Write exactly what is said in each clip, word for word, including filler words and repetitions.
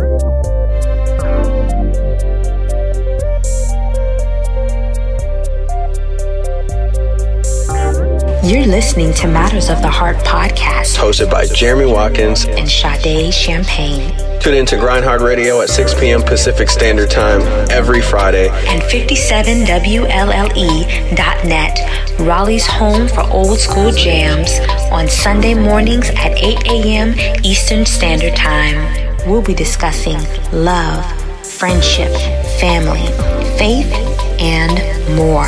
You're listening to Matters of the Heart podcast, hosted by Jeremy Watkins and Sade Champagne. Tune in to Grind Hard Radio at six p.m. Pacific Standard Time every Friday. And fifty-seven W L L E dot net, Raleigh's home for old school jams, on Sunday mornings at eight a.m. Eastern Standard Time. We'll be discussing love, friendship, family, faith, and more.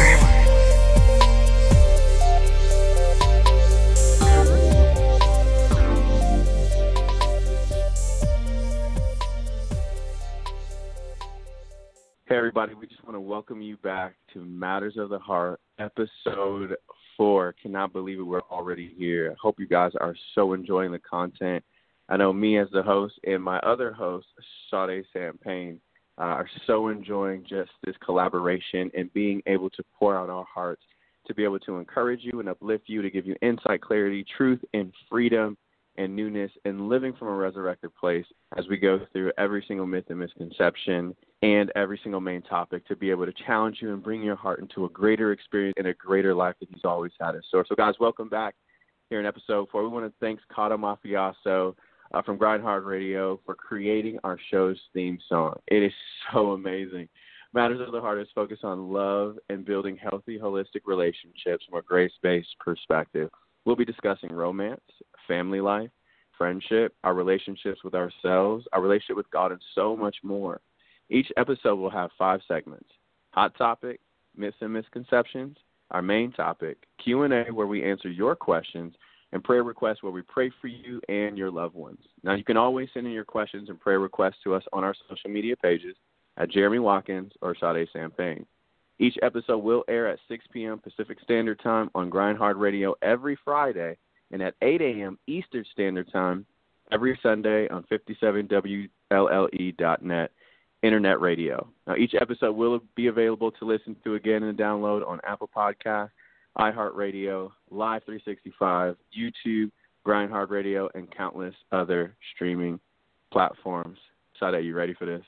Hey everybody, we just want to welcome you back to Matters of the Heart, episode four. Cannot believe it, we're already here. I hope you guys are so enjoying the content. I know me as the host and my other host, Sade Champagne, uh, are so enjoying just this collaboration and being able to pour out our hearts, to be able to encourage you and uplift you, to give you insight, clarity, truth, and freedom and newness, and living from a resurrected place as we go through every single myth and misconception and every single main topic, to be able to challenge you and bring your heart into a greater experience and a greater life that he's always had in store. So, guys, welcome back here in episode four. We want to thank Cado Mafiaso uh, from Grind Hard Radio for creating our show's theme song. It is so amazing. Matters of the Heart is focused on love and building healthy, holistic relationships from a grace-based perspective. We'll be discussing romance, family life, friendship, our relationships with ourselves, our relationship with God, and so much more. Each episode will have five segments: Hot Topic, Myths and Misconceptions, our main topic, Q and A, where we answer your questions, and prayer requests, where we pray for you and your loved ones. Now, you can always send in your questions and prayer requests to us on our social media pages at Jeremy Watkins or Sade Champagne. Each episode will air at six p.m. Pacific Standard Time on Grind Hard Radio every Friday, and at eight a.m. Eastern Standard Time every Sunday on fifty-seven W L L E dot net Internet Radio. Now, each episode will be available to listen to again and download on Apple Podcasts, iHeartRadio, Live three sixty-five, YouTube, Grind Hard Radio, and countless other streaming platforms. Sade, you ready for this?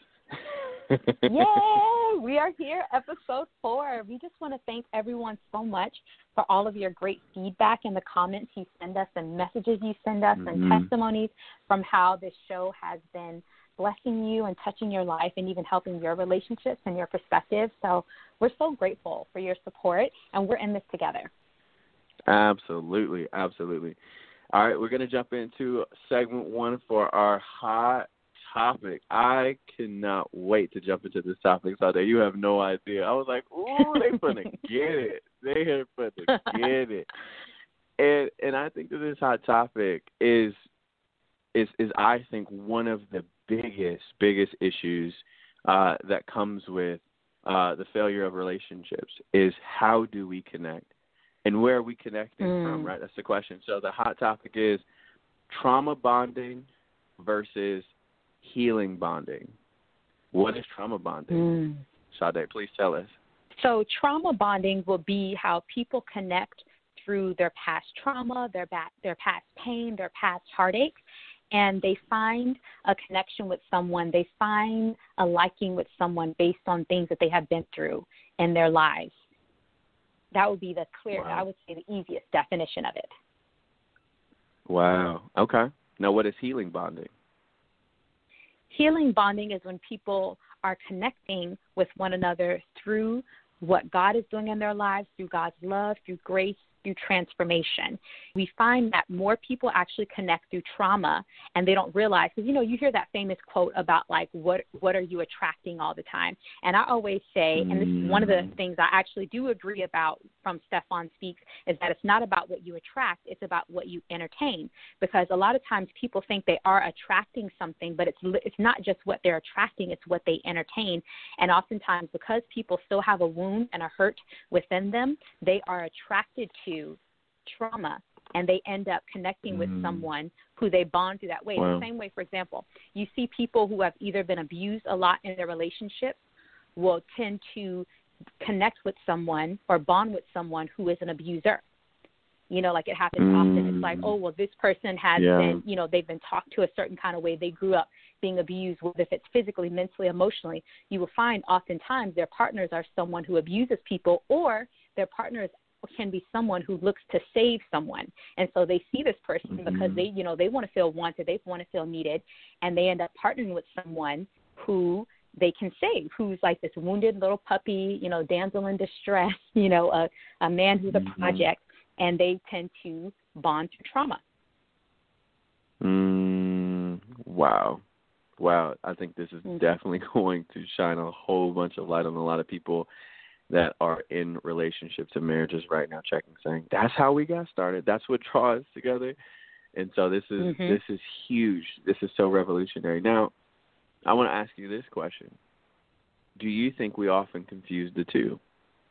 Yay! We are here, episode four. We just want to thank everyone so much for all of your great feedback and the comments you send us and messages you send us mm-hmm. and testimonies from how this show has been blessing you and touching your life and even helping your relationships and your perspective. So we're so grateful for your support, and we're in this together. Absolutely, absolutely. All right, we're going to jump into segment one for our hot topic. I cannot wait to jump into this topic, Sade. You have no idea. I was like, ooh, they finna get it. They are finna get it. And and I think that this hot topic is is is I think one of the biggest biggest issues uh, that comes with uh, the failure of relationships is how do we connect and where are we connecting mm. from, right? That's the question. So the hot topic is trauma bonding versus healing bonding. What is trauma bonding? Mm. Sade, please tell us. So trauma bonding will be how people connect through their past trauma, their ba- their past pain, their past heartache, and they find a connection with someone. They find a liking with someone based on things that they have been through in their lives. That would be the clear, wow. I would say the easiest definition of it. Wow. Okay. Now, what is healing bonding? Healing bonding is when people are connecting with one another through what God is doing in their lives, through God's love, through grace, through transformation. We find that more people actually connect through trauma, and they don't realize, because, you know, you hear that famous quote about, like, what what are you attracting all the time? And I always say, and this is one of the things I actually do agree about from Stefan Speaks, is that it's not about what you attract, it's about what you entertain. Because a lot of times people think they are attracting something, but it's it's not just what they're attracting, it's what they entertain. And oftentimes, because people still have a wound and a hurt within them, they are attracted to trauma, and they end up connecting with mm. someone who they bond through that way. Wow. The same way, for example, you see people who have either been abused a lot in their relationships will tend to connect with someone or bond with someone who is an abuser. You know, like it happens mm. often. It's like, oh, well, this person has yeah. been, you know, they've been talked to a certain kind of way. They grew up being abused, whether if it's physically, mentally, emotionally. You will find oftentimes their partners are someone who abuses people, or their partners can be someone who looks to save someone. And so they see this person mm-hmm. because they, you know, they want to feel wanted, they want to feel needed, and they end up partnering with someone who they can save, who's like this wounded little puppy, you know, damsel in distress, you know, a, a man who's a mm-hmm. project, and they tend to bond through trauma. Mm, wow. Wow. I think this is mm-hmm. definitely going to shine a whole bunch of light on a lot of people that are in relationships and marriages right now, checking, saying, that's how we got started. That's what draws us together. And so this is mm-hmm. this is huge. This is so revolutionary. Now, I want to ask you this question. Do you think we often confuse the two?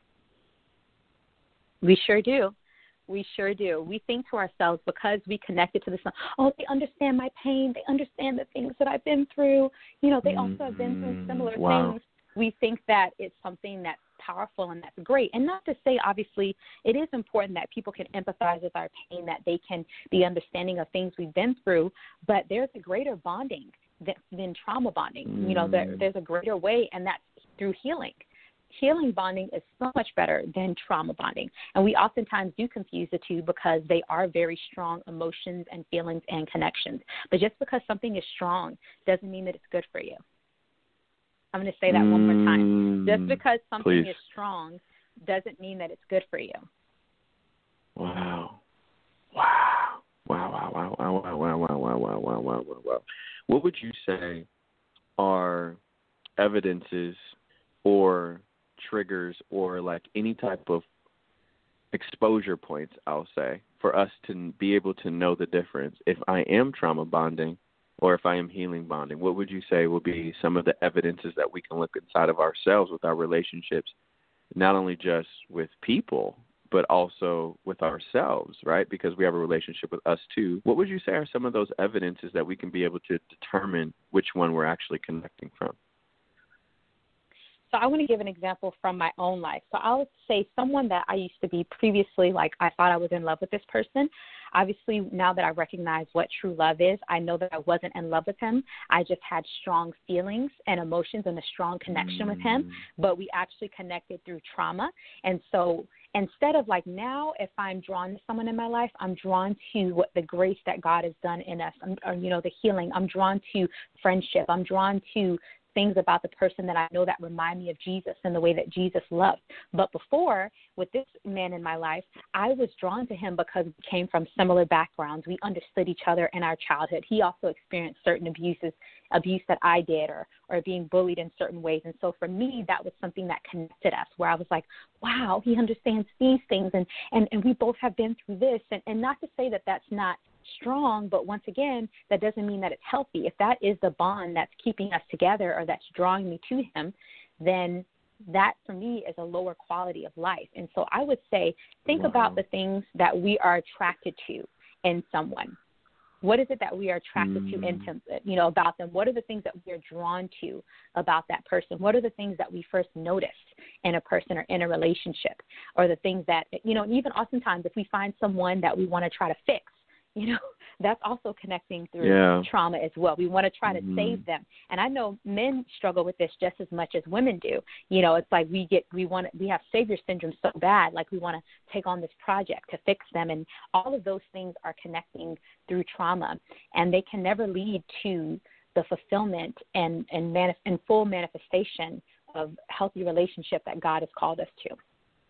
We sure do. We sure do. We think to ourselves, because we connected to this, oh, they understand my pain. They understand the things that I've been through. You know, they also have been through similar wow. things. We think that it's something that's powerful and that's great. And not to say, obviously, it is important that people can empathize with our pain, that they can be understanding of things we've been through, but there's a greater bonding than, than trauma bonding. Mm. You know, there, there's a greater way, and that's through healing. Healing bonding is so much better than trauma bonding. And we oftentimes do confuse the two because they are very strong emotions and feelings and connections. But just because something is strong doesn't mean that it's good for you. I'm going to say that mm, one more time. Just because something please. is strong doesn't mean that it's good for you. Wow. Wow. Wow, wow, wow, wow, wow, wow, wow, wow, wow, wow, wow, wow, wow. What would you say are evidences or triggers or like any type of exposure points, I'll say, for us to be able to know the difference if I am trauma bonding or if I am healing bonding? What would you say will be some of the evidences that we can look inside of ourselves with our relationships, not only just with people, but also with ourselves, right? Because we have a relationship with us too. What would you say are some of those evidences that we can be able to determine which one we're actually connecting from? So I want to give an example from my own life. So I would say someone that I used to be previously, like I thought I was in love with this person. Obviously, now that I recognize what true love is, I know that I wasn't in love with him. I just had strong feelings and emotions and a strong connection mm. with him, but we actually connected through trauma. And so instead of like now, if I'm drawn to someone in my life, I'm drawn to what the grace that God has done in us, or, you know, the healing. I'm drawn to friendship. I'm drawn to things about the person that I know that remind me of Jesus and the way that Jesus loved. But before, with this man in my life, I was drawn to him because we came from similar backgrounds. We understood each other in our childhood. He also experienced certain abuses, abuse that I did, or, or being bullied in certain ways. And so for me, that was something that connected us, where I was like, wow, he understands these things, and, and, and we both have been through this. And, and not to say that that's not strong, but once again, that doesn't mean that it's healthy. If that is the bond that's keeping us together or that's drawing me to him, then that for me is a lower quality of life. And so I would say, think wow. about the things that we are attracted to in someone. What is it that we are attracted mm. to in terms of, you know, about them? What are the things that we are drawn to about that person? What are the things that we first noticed in a person or in a relationship, or the things that, you know, even oftentimes if we find someone that we want to try to fix, you know, that's also connecting through yeah. trauma as well. We want to try mm-hmm. to save them. And I know men struggle with this just as much as women do. You know, it's like we get, we want to, we have savior syndrome so bad, like we want to take on this project to fix them. And all of those things are connecting through trauma, and they can never lead to the fulfillment and, and, manif- and full manifestation of healthy relationship that God has called us to.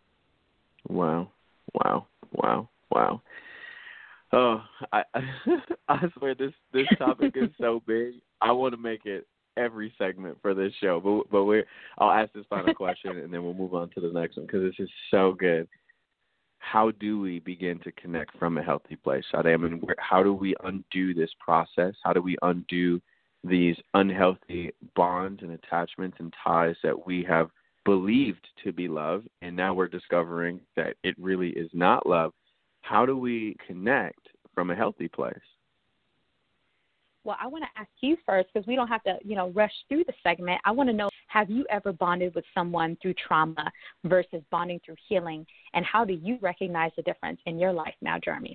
Wow. Wow. Wow. Wow. Oh, I I swear this, this topic is so big. I want to make it every segment for this show, but but we I'll ask this final question and then we'll move on to the next one because this is so good. How do we begin to connect from a healthy place? I mean, where, how do we undo this process? How do we undo these unhealthy bonds and attachments and ties that we have believed to be love, and now we're discovering that it really is not love? How do we connect from a healthy place? Well, I want to ask you first, because we don't have to, you know, rush through the segment. I want to know, have you ever bonded with someone through trauma versus bonding through healing, and how do you recognize the difference in your life now, Jeremy?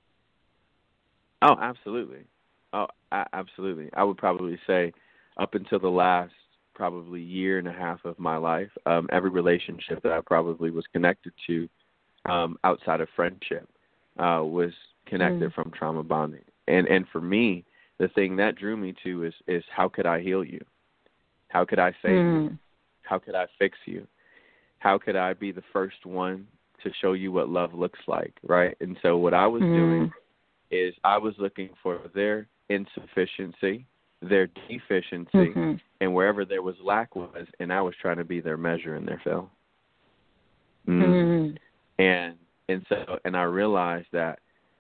Oh, absolutely. Oh, a- absolutely. I would probably say up until the last probably year and a half of my life, um, every relationship that I probably was connected to um, outside of friendship uh, was connected mm. from trauma bonding. And and for me, the thing that drew me to is, is how could I heal you? How could I save mm. you? How could I fix you? How could I be the first one to show you what love looks like, right? And so what I was mm. doing is I was looking for their insufficiency, their deficiency, mm-hmm. and wherever there was lack was, and I was trying to be their measure and their fill. Mm. Mm. And and so and I realized that,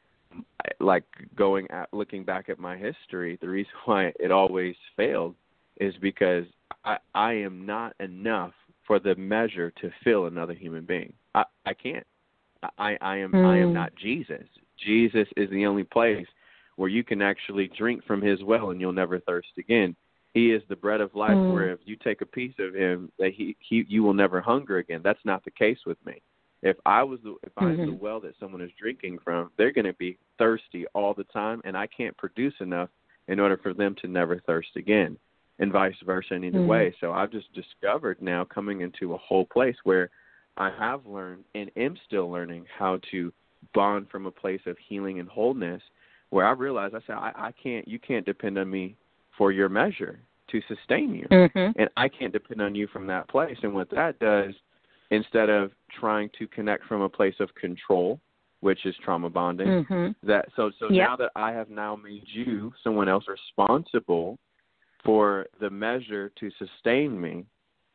like going at looking back at my history, the reason why it always failed is because I, I am not enough for the measure to fill another human being. I, I can't. I, I am mm. I am not Jesus. Jesus is the only place where you can actually drink from his well and you'll never thirst again. He is the bread of life mm. where if you take a piece of him, that he, he you will never hunger again. That's not the case with me. If I was the, if mm-hmm. I'm the well that someone is drinking from, they're going to be thirsty all the time, and I can't produce enough in order for them to never thirst again, and vice versa in either mm-hmm. way. So I've just discovered now, coming into a whole place where I have learned and am still learning how to bond from a place of healing and wholeness, where I realize I said I, I can't you can't depend on me for your measure to sustain you, mm-hmm. and I can't depend on you from that place. And what that does, instead of trying to connect from a place of control, which is trauma bonding, mm-hmm. that so so yep. now that I have now made you, someone else, responsible for the measure to sustain me,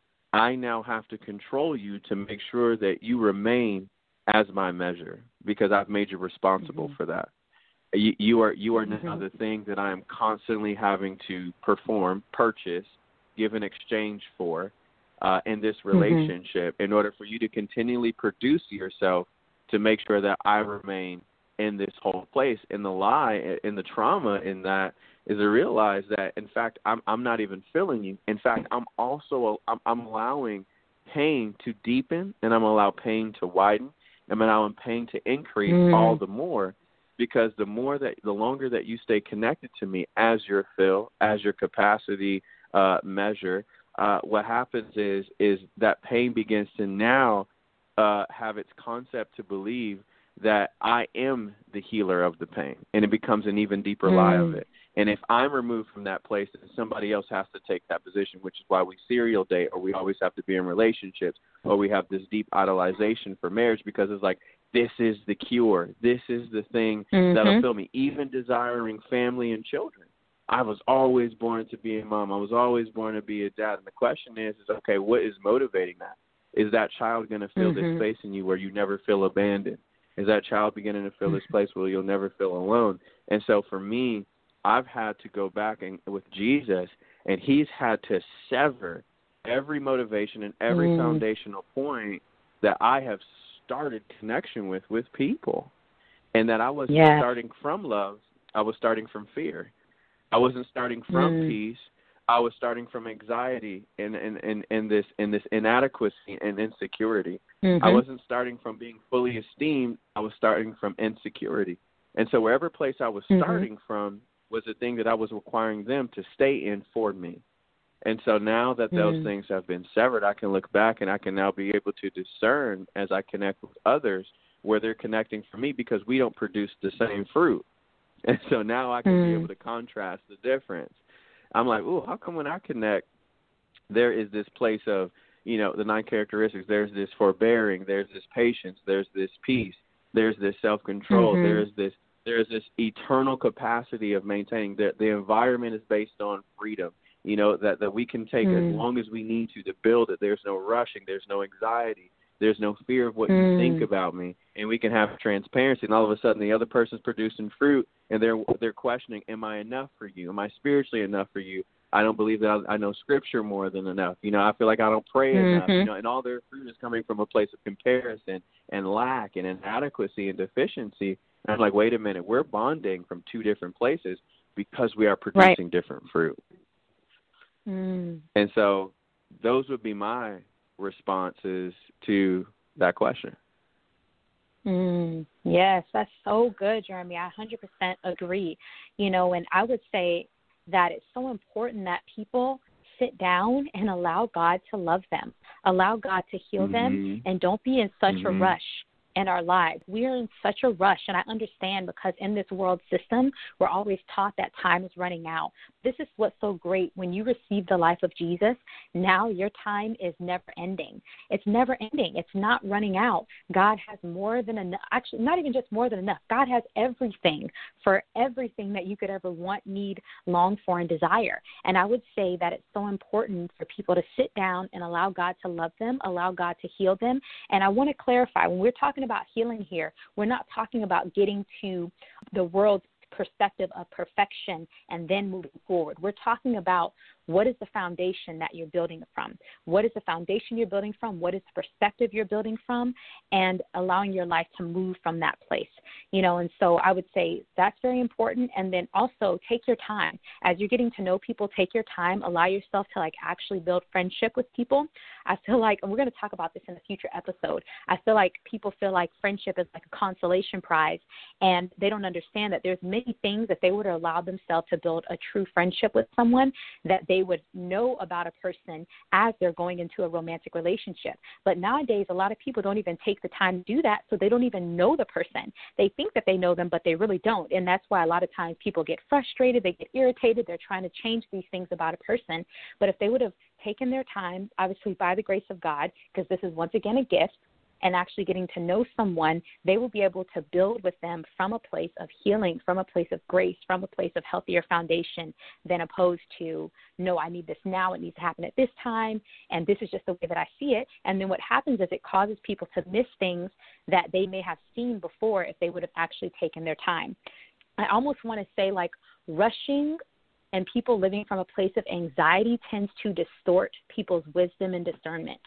I now have to control you to make sure that you remain as my measure, because I've made you responsible mm-hmm. for that. You, you are you are mm-hmm. now the thing that I am constantly having to perform, purchase, give in exchange for uh, in this relationship mm-hmm. in order for you to continually produce yourself to make sure that I remain in this whole place. And the lie, in the trauma in that, is to realize that, in fact, I'm I'm not even feeling you. In fact, I'm also I'm, I'm allowing pain to deepen, and I'm allowing pain to widen, and I'm allowing pain to increase mm. all the more, because the more that, the longer that you stay connected to me as your fill, as your capacity uh, measure, uh, what happens is is that pain begins to now uh, have its concept to believe that I am the healer of the pain, and it becomes an even deeper mm. lie of it. And if I'm removed from that place, then somebody else has to take that position, which is why we serial date, or we always have to be in relationships, or we have this deep idolization for marriage, because it's like, this is the cure. This is the thing mm-hmm. that'll fill me. Even desiring family and children. I was always born to be a mom. I was always born to be a dad. And the question is, is okay, what is motivating that? Is that child going to fill mm-hmm. this space in you where you never feel abandoned? Is that child beginning to fill this place where you'll never feel alone? And so for me, I've had to go back and with Jesus, and he's had to sever every motivation and every mm. foundational point that I have started connection with with people, and that I wasn't yeah. starting from love. I was starting from fear. I wasn't starting from mm. peace. I was starting from anxiety and, and, and, and this and this inadequacy and insecurity. Mm-hmm. I wasn't starting from being fully esteemed. I was starting from insecurity. And so wherever place I was mm-hmm. starting from was a thing that I was requiring them to stay in for me. And so now that those mm. things have been severed, I can look back and I can now be able to discern as I connect with others where they're connecting for me, because we don't produce the same fruit. And so now I can mm. be able to contrast the difference. I'm like, ooh, how come when I connect, there is this place of, you know, the nine characteristics, there's this forbearing, there's this patience, there's this peace, there's this self-control, mm-hmm. there's this There's this eternal capacity of maintaining that the environment is based on freedom, you know, that, that we can take mm. as long as we need to to build it. There's no rushing. There's no anxiety. There's no fear of what mm. you think about me. And we can have transparency. And all of a sudden the other person's producing fruit, and they're they're questioning, am I enough for you? Am I spiritually enough for you? I don't believe that I, I know Scripture more than enough. You know, I feel like I don't pray mm-hmm. enough. You know, and all their fruit is coming from a place of comparison and lack and inadequacy and deficiency. And I'm like, wait a minute, we're bonding from two different places, because we are producing right. different fruit. Mm. And so those would be my responses to that question. Mm, yes, that's so good, Jeremy. I one hundred percent agree. You know, and I would say that it's so important that people sit down and allow God to love them, allow God to heal mm-hmm. them, and don't be in such mm-hmm. a rush in our lives. We are in such a rush, and I understand because in this world system, we're always taught that time is running out. This is what's so great. When you receive the life of Jesus, now your time is never ending. It's never ending. It's not running out. God has more than enough. Actually, not even just more than enough. God has everything for everything that you could ever want, need, long for, and desire. And I would say that it's so important for people to sit down and allow God to love them, allow God to heal them. And I want to clarify, when we're talking about healing here, we're not talking about getting to the world's perspective of perfection and then moving forward. We're talking about what is the foundation that you're building from? What is the foundation you're building from? What is the perspective you're building from? And allowing your life to move from that place. You know, and so I would say that's very important. And then also take your time. As you're getting to know people, take your time. Allow yourself to like actually build friendship with people. I feel like, and we're going to talk about this in a future episode, I feel like people feel like friendship is like a consolation prize, and they don't understand that there's many things that they would allow themselves to build a true friendship with someone that they would know about a person as they're going into a romantic relationship. But nowadays, a lot of people don't even take the time to do that, so they don't even know the person. They think that they know them, but they really don't. And that's why a lot of times people get frustrated, they get irritated, they're trying to change these things about a person. But if they would have taken their time, obviously by the grace of God, because this is once again a gift, and actually getting to know someone, they will be able to build with them from a place of healing, from a place of grace, from a place of healthier foundation, than opposed to, no, I need this now, it needs to happen at this time, and this is just the way that I see it. And then what happens is it causes people to miss things that they may have seen before if they would have actually taken their time. I almost want to say like rushing and people living from a place of anxiety tends to distort people's wisdom and discernment.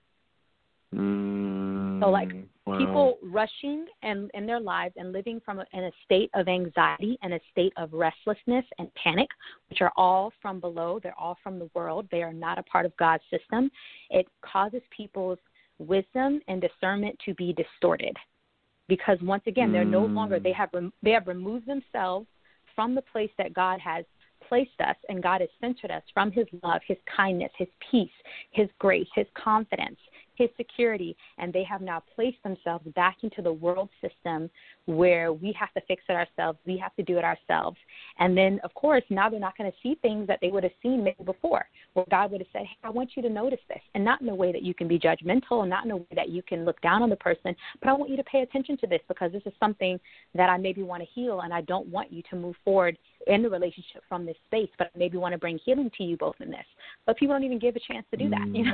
Mm, so like wow. people rushing and in their lives and living from a, in a state of anxiety and a state of restlessness and panic, which are all from below. They're all from the world. They are not a part of God's system. It causes people's wisdom and discernment to be distorted because once again, they're no longer, they have, rem- they have removed themselves from the place that God has placed us, and God has centered us from his love, his kindness, his peace, his grace, his confidence, his security, and they have now placed themselves back into the world system where we have to fix it ourselves, we have to do it ourselves. And then, of course, now they're not going to see things that they would have seen maybe before, where God would have said, hey, I want you to notice this, and not in a way that you can be judgmental, and not in a way that you can look down on the person, but I want you to pay attention to this because this is something that I maybe want to heal, and I don't want you to move forward in the relationship from this space, but I maybe want to bring healing to you both in this. But people don't even give a chance to do that, you know?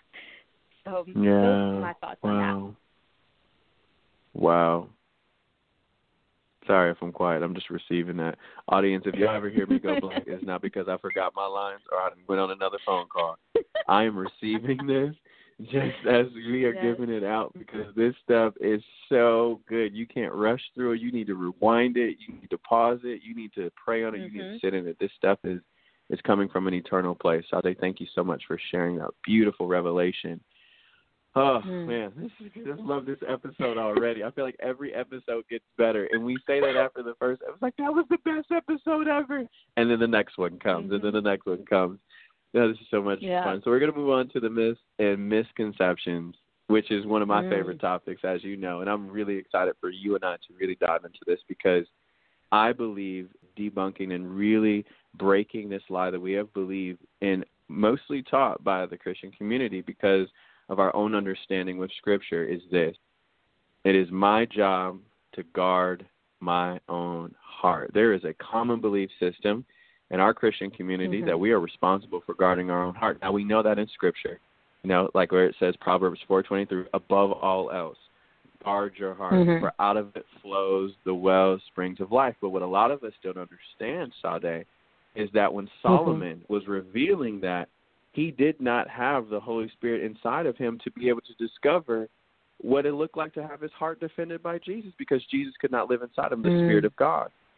So yeah. those are my thoughts wow. on that. Wow. Sorry if I'm quiet. I'm just receiving that. Audience, if you ever hear me go blank, it's not because I forgot my lines or I went on another phone call. I am receiving this just as we are yes. giving it out because this stuff is so good. You can't rush through it. You need to rewind it. You need to pause it. You need to pray on it. Mm-hmm. You need to sit in it. This stuff is, is coming from an eternal place. Sade, thank you so much for sharing that beautiful revelation. Oh, mm. man, this is, I just love this episode already. I feel like every episode gets better. And we say that after the first episode. It's like, that was the best episode ever. And then the next one comes, mm-hmm. and then the next one comes. Yeah, this is so much yeah. fun. So we're going to move on to the myths and misconceptions, which is one of my mm. favorite topics, as you know. And I'm really excited for you and I to really dive into this because I believe debunking and really breaking this lie that we have believed and mostly taught by the Christian community because of our own understanding with Scripture is this. It is my job to guard my own heart. There is a common belief system in our Christian community mm-hmm. that we are responsible for guarding our own heart. Now, we know that in Scripture, you know, like where it says Proverbs four twenty-three, above all else, guard your heart, mm-hmm. for out of it flows the well springs of life. But what a lot of us don't understand, Sade, is that when Solomon mm-hmm. was revealing that, he did not have the Holy Spirit inside of him to be able to discover what it looked like to have his heart defended by Jesus because Jesus could not live inside him, the mm. Spirit of God.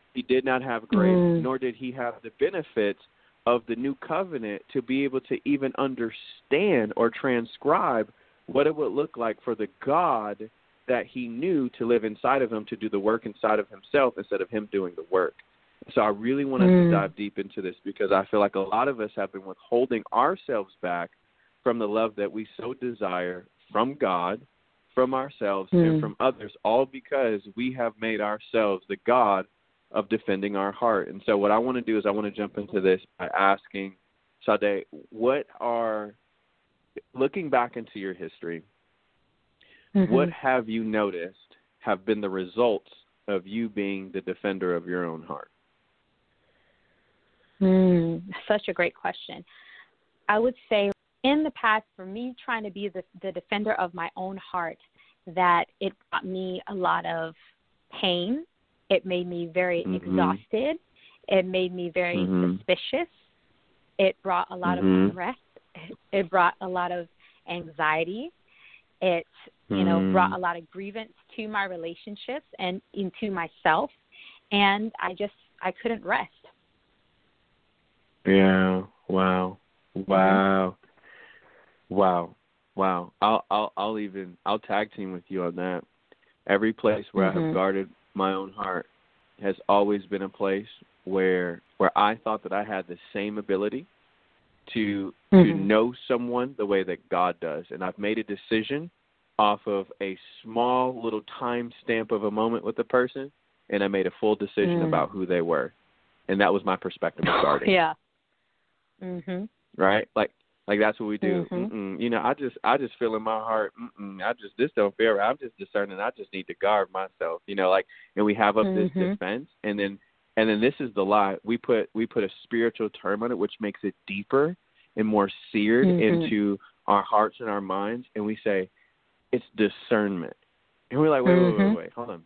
He did not have grace, Mm. nor did he have the benefits of the new covenant to be able to even understand or transcribe what it would look like for the God that he knew to live inside of him, to do the work inside of himself instead of him doing the work. So I really want us Mm. to dive deep into this, because I feel like a lot of us have been withholding ourselves back from the love that we so desire from God, from ourselves, Mm. and from others, all because we have made ourselves the God of defending our heart. And so what I want to do is I want to jump into this by asking Sade, what are, looking back into your history, Mm-hmm. what have you noticed have been the results of you being the defender of your own heart? Mm, such a great question. I would say in the past, for me trying to be the, the defender of my own heart, that it brought me a lot of pain. It made me very mm-hmm. exhausted. It made me very mm-hmm. suspicious. It brought a lot mm-hmm. of unrest. It brought a lot of anxiety. It, you mm-hmm. know, brought a lot of grievance to my relationships and into myself. And I just, I couldn't rest. Yeah. Wow. Wow. Mm-hmm. Wow. Wow. I'll I'll I'll even I'll tag team with you on that. Every place where mm-hmm. I have guarded my own heart has always been a place where where I thought that I had the same ability to mm-hmm. to know someone the way that God does. And I've made a decision off of a small little time stamp of a moment with the person, and I made a full decision mm. about who they were. And that was my perspective of guarding. Yeah. Mhm. Right? Like like that's what we do. Mm-hmm. Mm-mm. You know, I just I just feel in my heart, mm-mm, I just this don't feel right. I'm just discerning. I just need to guard myself. You know, like, and we have up mm-hmm. this defense, and then and then this is the lie. We put we put a spiritual term on it, which makes it deeper and more seared mm-hmm. into our hearts and our minds, and we say it's discernment. And we're like, wait, mm-hmm. wait, wait, wait, hold on.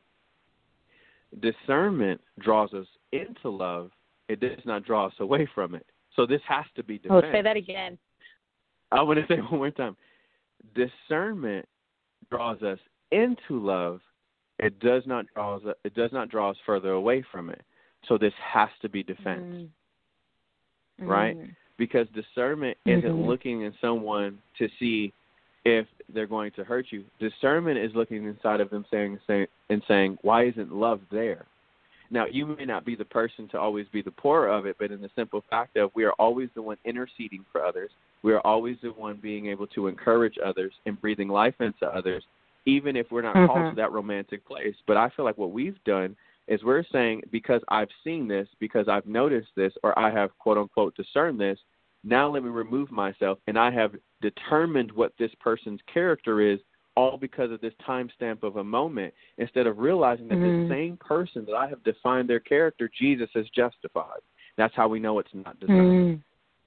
Discernment draws us into love. It does not draw us away from it. So this has to be defense. Oh, say that again. I want to say it one more time. Discernment draws us into love. It does not draw us, it does not draw us further away from it. So this has to be defense, mm. right? Mm. Because discernment mm-hmm. isn't looking at someone to see if they're going to hurt you. Discernment is looking inside of them saying, saying and saying, why isn't love there? Now, you may not be the person to always be the pourer of it, but in the simple fact of we are always the one interceding for others. We are always the one being able to encourage others and breathing life into others, even if we're not mm-hmm. called to that romantic place. But I feel like what we've done is we're saying, because I've seen this, because I've noticed this, or I have, quote, unquote, discerned this, now let me remove myself, and I have determined what this person's character is, all because of this timestamp of a moment, instead of realizing that mm-hmm. the same person that I have defined their character, Jesus has justified. That's how we know it's not discernment.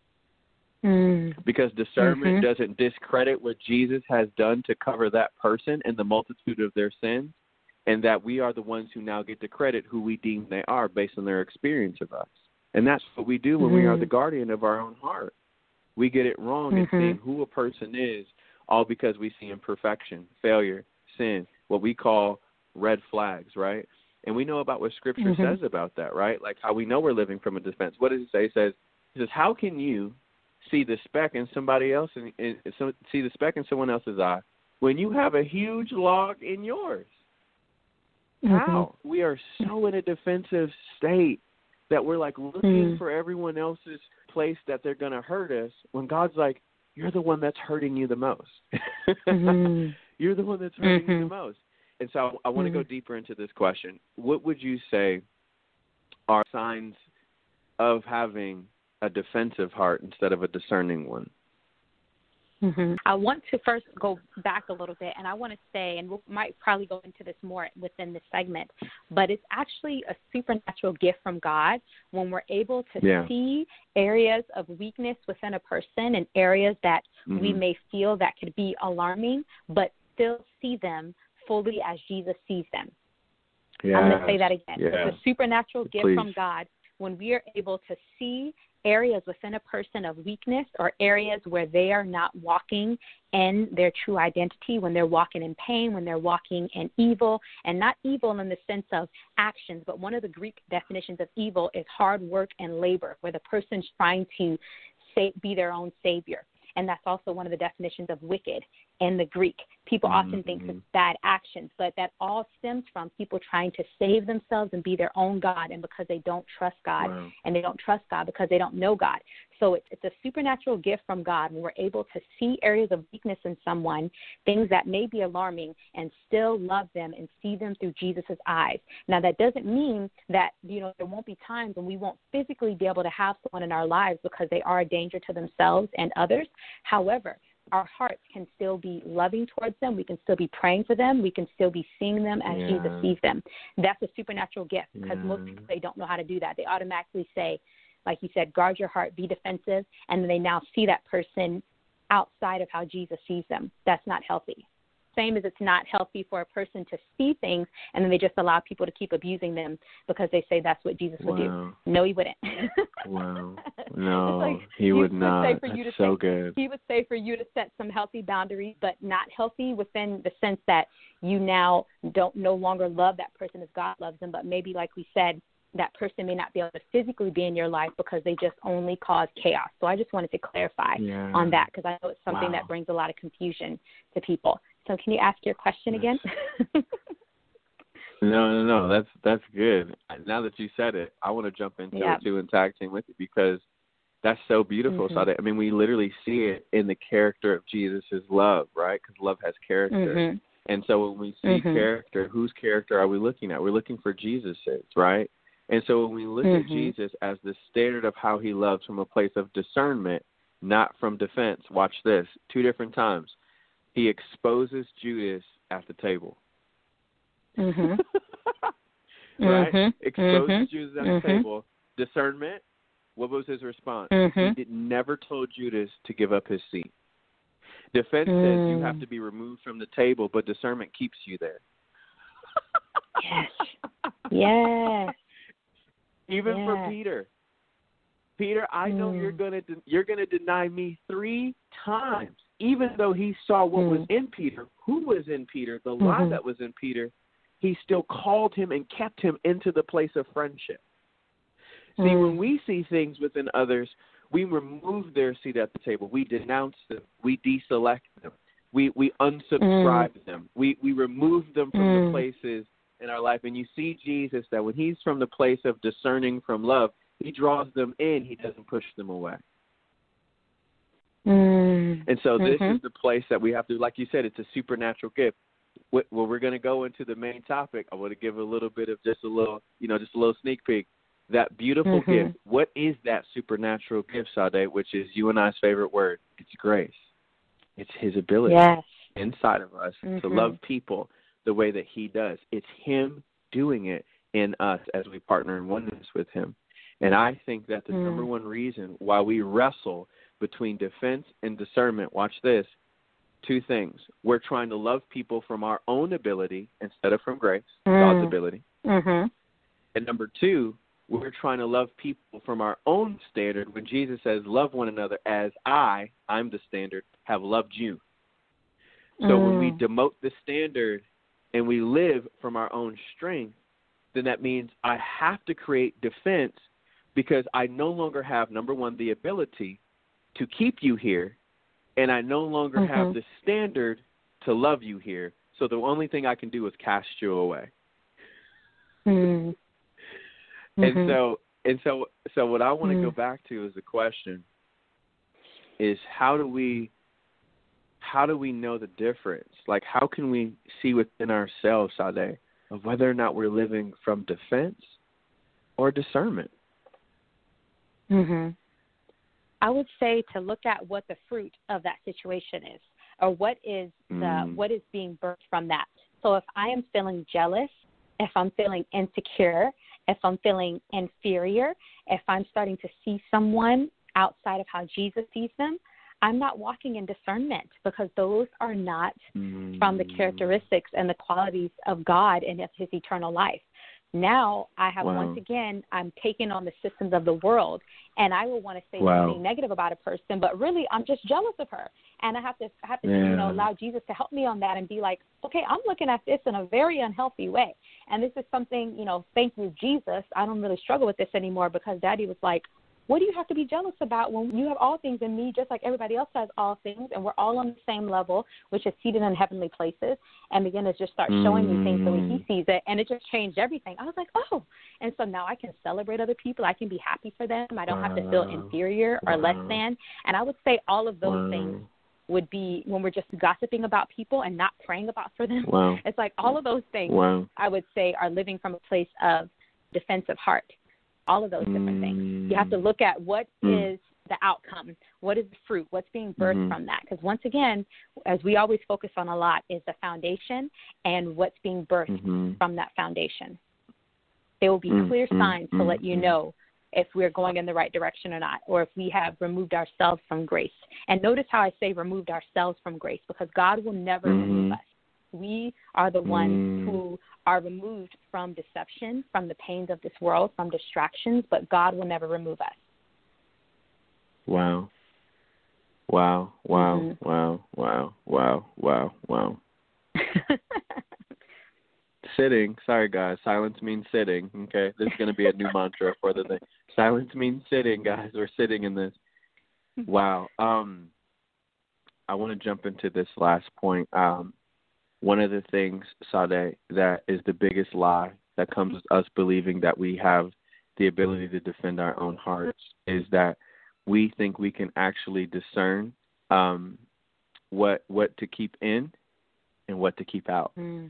Mm-hmm. Because discernment mm-hmm. doesn't discredit what Jesus has done to cover that person and the multitude of their sins, and that we are the ones who now get to credit who we deem they are based on their experience of us. And that's what we do when mm-hmm. we are the guardian of our own heart. We get it wrong mm-hmm. in seeing who a person is, all because we see imperfection, failure, sin, what we call red flags, right? And we know about what Scripture mm-hmm. says about that, right? Like how we know we're living from a defense. What does it say? It says, it says, how can you see the speck in somebody else and, and so, see the speck in someone else's eye when you have a huge log in yours? Mm-hmm. How? We are so in a defensive state that we're like looking mm. for everyone else's place that they're going to hurt us, when God's like, you're the one that's hurting you the most. mm-hmm. You're the one that's hurting mm-hmm. you the most. And so I, I want to mm-hmm. go deeper into this question. What would you say are signs of having a defensive heart instead of a discerning one? Mm-hmm. I want to first go back a little bit, and I want to say, and we might probably go into this more within this segment, but it's actually a supernatural gift from God when we're able to yeah. see areas of weakness within a person and areas that mm-hmm. we may feel that could be alarming, but still see them fully as Jesus sees them. Yes. I'm going to say that again. Yes. It's a supernatural gift Please. from God when we are able to see areas within a person of weakness or areas where they are not walking in their true identity, when they're walking in pain, when they're walking in evil, and not evil in the sense of actions, but one of the Greek definitions of evil is hard work and labor, where the person's trying to say, be their own savior. And that's also one of the definitions of wicked in the Greek. People mm-hmm. often think it's bad actions, but that all stems from people trying to save themselves and be their own God, and because they don't trust God, wow. and they don't trust God because they don't know God. So it's, it's a supernatural gift from God when we're able to see areas of weakness in someone, things that may be alarming, and still love them and see them through Jesus' eyes. Now, that doesn't mean that, you know, there won't be times when we won't physically be able to have someone in our lives because they are a danger to themselves and others. However, our hearts can still be loving towards them. We can still be praying for them. We can still be seeing them as yeah. Jesus sees them. That's a supernatural gift because yeah. most people, they don't know how to do that. They automatically say, like you said, guard your heart, be defensive, and then they now see that person outside of how Jesus sees them. That's not healthy. Same as it's not healthy for a person to see things and then they just allow people to keep abusing them because they say that's what Jesus would wow. do. No, he wouldn't. Wow. No, like, he, he would would not. Say for that's you to so say, good. He would say for you to set some healthy boundaries, but not healthy within the sense that you now don't no longer love that person as God loves them, but maybe, like we said, that person may not be able to physically be in your life because they just only cause chaos. So I just wanted to clarify yeah. on that because I know it's something wow. that brings a lot of confusion to people. So can you ask your question again? no, no, no. That's that's good. Now that you said it, I want to jump into yeah. it too and tag team with you because that's so beautiful. Mm-hmm. So I mean, we literally see it in the character of Jesus' love, right? Because love has character. Mm-hmm. And so when we see mm-hmm. character, whose character are we looking at? We're looking for Jesus's, right? And so when we look mm-hmm. at Jesus as the standard of how he loves from a place of discernment, not from defense, watch this, two different times. He exposes Judas at the table. Mm-hmm. right? Mm-hmm. Exposes mm-hmm. Judas at mm-hmm. the table. Discernment, what was his response? Mm-hmm. He did, never told Judas to give up his seat. Defense mm. says you have to be removed from the table, but discernment keeps you there. Yes. Yes. Even yeah. for Peter. Peter, I know mm. you're gonna de- you're gonna deny me three times. Even though he saw what mm. was in Peter, who was in Peter, the mm-hmm. lie that was in Peter, he still called him and kept him into the place of friendship. Mm. See, when we see things within others, we remove their seat at the table. We denounce them. We deselect them. We we unsubscribe mm. them. We we remove them from mm. the places in our life. And you see Jesus that when he's from the place of discerning from love, he draws them in. He doesn't push them away. Mm. And so this mm-hmm. is the place that we have to, like you said, it's a supernatural gift. Well, we're going to go into the main topic. I want to give a little bit of just a little, you know, just a little sneak peek. That beautiful mm-hmm. gift. What is that supernatural gift, Sade, which is you and I's favorite word? It's grace. It's his ability yes. inside of us mm-hmm. to love people the way that he does. It's him doing it in us as we partner in oneness with him. And I think that the mm. number one reason why we wrestle between defense and discernment, watch this, two things. We're trying to love people from our own ability instead of from grace, mm. God's ability. Mm-hmm. And number two, we're trying to love people from our own standard when Jesus says, love one another as I, I'm the standard, have loved you. So mm. when we demote the standard and we live from our own strength, then that means I have to create defense because I no longer have, number one, the ability to keep you here, and I no longer mm-hmm. have the standard to love you here. So the only thing I can do is cast you away. Mm-hmm. And so, and so, so what I want to mm-hmm. go back to is the question: is how do we, how do we know the difference? Like, how can we see within ourselves, Sade, of whether or not we're living from defense or discernment? Mm-hmm. I would say to look at what the fruit of that situation is, or what is the mm. what is being birthed from that. So if I am feeling jealous, if I'm feeling insecure, if I'm feeling inferior, if I'm starting to see someone outside of how Jesus sees them, I'm not walking in discernment because those are not mm. from the characteristics and the qualities of God and of his eternal life. Now I have wow. once again, I'm taking on the systems of the world, and I will want to say wow. something negative about a person, but really I'm just jealous of her. And I have to, I have to yeah. you know, allow Jesus to help me on that and be like, okay, I'm looking at this in a very unhealthy way. And this is something, you know, thank you, Jesus. I don't really struggle with this anymore because Daddy was like, what do you have to be jealous about when you have all things in me, just like everybody else has all things, and we're all on the same level, which is seated in heavenly places, and begin to just start showing mm. me things the way he sees it, and it just changed everything. I was like, oh, and so now I can celebrate other people. I can be happy for them. I don't wow. have to feel inferior or wow. less than, and I would say all of those wow. things would be when we're just gossiping about people and not praying about for them. Wow. It's like all of those things wow. I would say are living from a place of defensive heart. All of those different mm. things. You have to look at what mm. is the outcome, what is the fruit, what's being birthed mm-hmm. from that. Because once again, as we always focus on a lot, is the foundation and what's being birthed mm-hmm. from that foundation. There will be mm-hmm. clear signs mm-hmm. to let you know if we're going in the right direction or not, or if we have removed ourselves from grace. And notice how I say removed ourselves from grace, because God will never mm-hmm. remove us. We are the ones mm. who are removed from deception, from the pains of this world, from distractions, but God will never remove us. Wow. Wow, wow, mm-hmm. wow, wow, wow, wow, wow. Sitting, sorry guys, silence means sitting, okay? This is going to be a new mantra for the thing. Silence means sitting, guys. We're sitting in this. Wow. Um, I want to jump into this last point. Um, One of the things, Sade, that is the biggest lie that comes with us believing that we have the ability to defend our own hearts is that we think we can actually discern um, what what to keep in and what to keep out. Mm.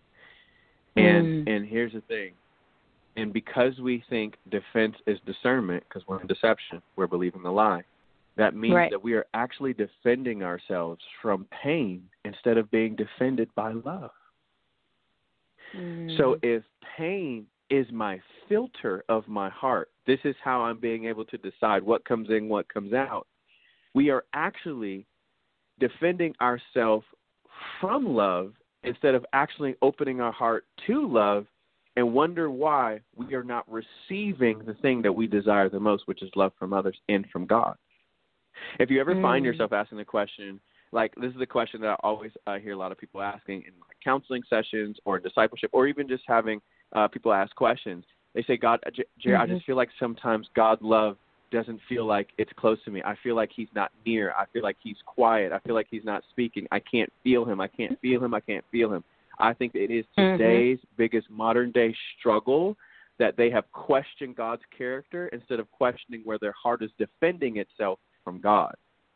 And mm. and here's the thing. And because we think defense is discernment, because we're in deception, we're believing the lie. That means right. that we are actually defending ourselves from pain instead of being defended by love. Mm. So if pain is my filter of my heart, this is how I'm being able to decide what comes in, what comes out. We are actually defending ourselves from love instead of actually opening our heart to love, and wonder why we are not receiving the thing that we desire the most, which is love from others and from God. If you ever mm. find yourself asking the question, like this is the question that I always uh, hear a lot of people asking in like, counseling sessions or discipleship, or even just having uh, people ask questions. They say, God, J- J- mm-hmm. I just feel like sometimes God's love doesn't feel like it's close to me. I feel like he's not near. I feel like he's quiet. I feel like he's not speaking. I can't feel him. I can't feel him. I can't feel him. I think it is today's mm-hmm. biggest modern day struggle that they have questioned God's character instead of questioning where their heart is defending itself from God.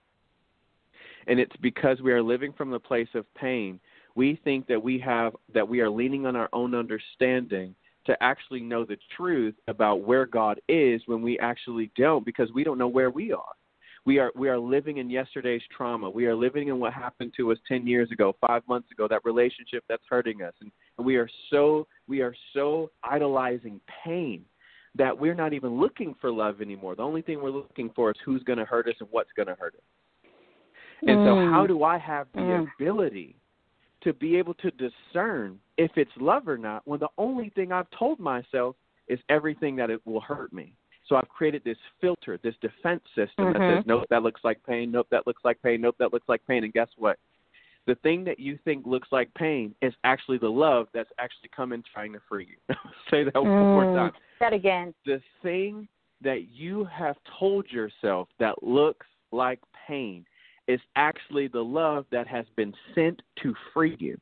And it's because we are living from the place of pain. We think that we have that we are leaning on our own understanding to actually know the truth about where God is when we actually don't, because we don't know where we are. We are we are living in yesterday's trauma. We are living in what happened to us ten years ago, five months ago, that relationship that's hurting us. And, and we are so we are so idolizing pain that we're not even looking for love anymore. The only thing we're looking for is who's going to hurt us and what's going to hurt us. And mm. so how do I have the mm. ability to be able to discern if it's love or not when the only thing I've told myself is everything that it will hurt me? So I've created this filter, this defense system mm-hmm. that says, nope, that looks like pain, nope, that looks like pain, nope, that looks like pain. And guess what? The thing that you think looks like pain is actually the love that's actually coming trying to free you. Say that mm. one more time. That again. The thing that you have told yourself that looks like pain is actually the love that has been sent to free you.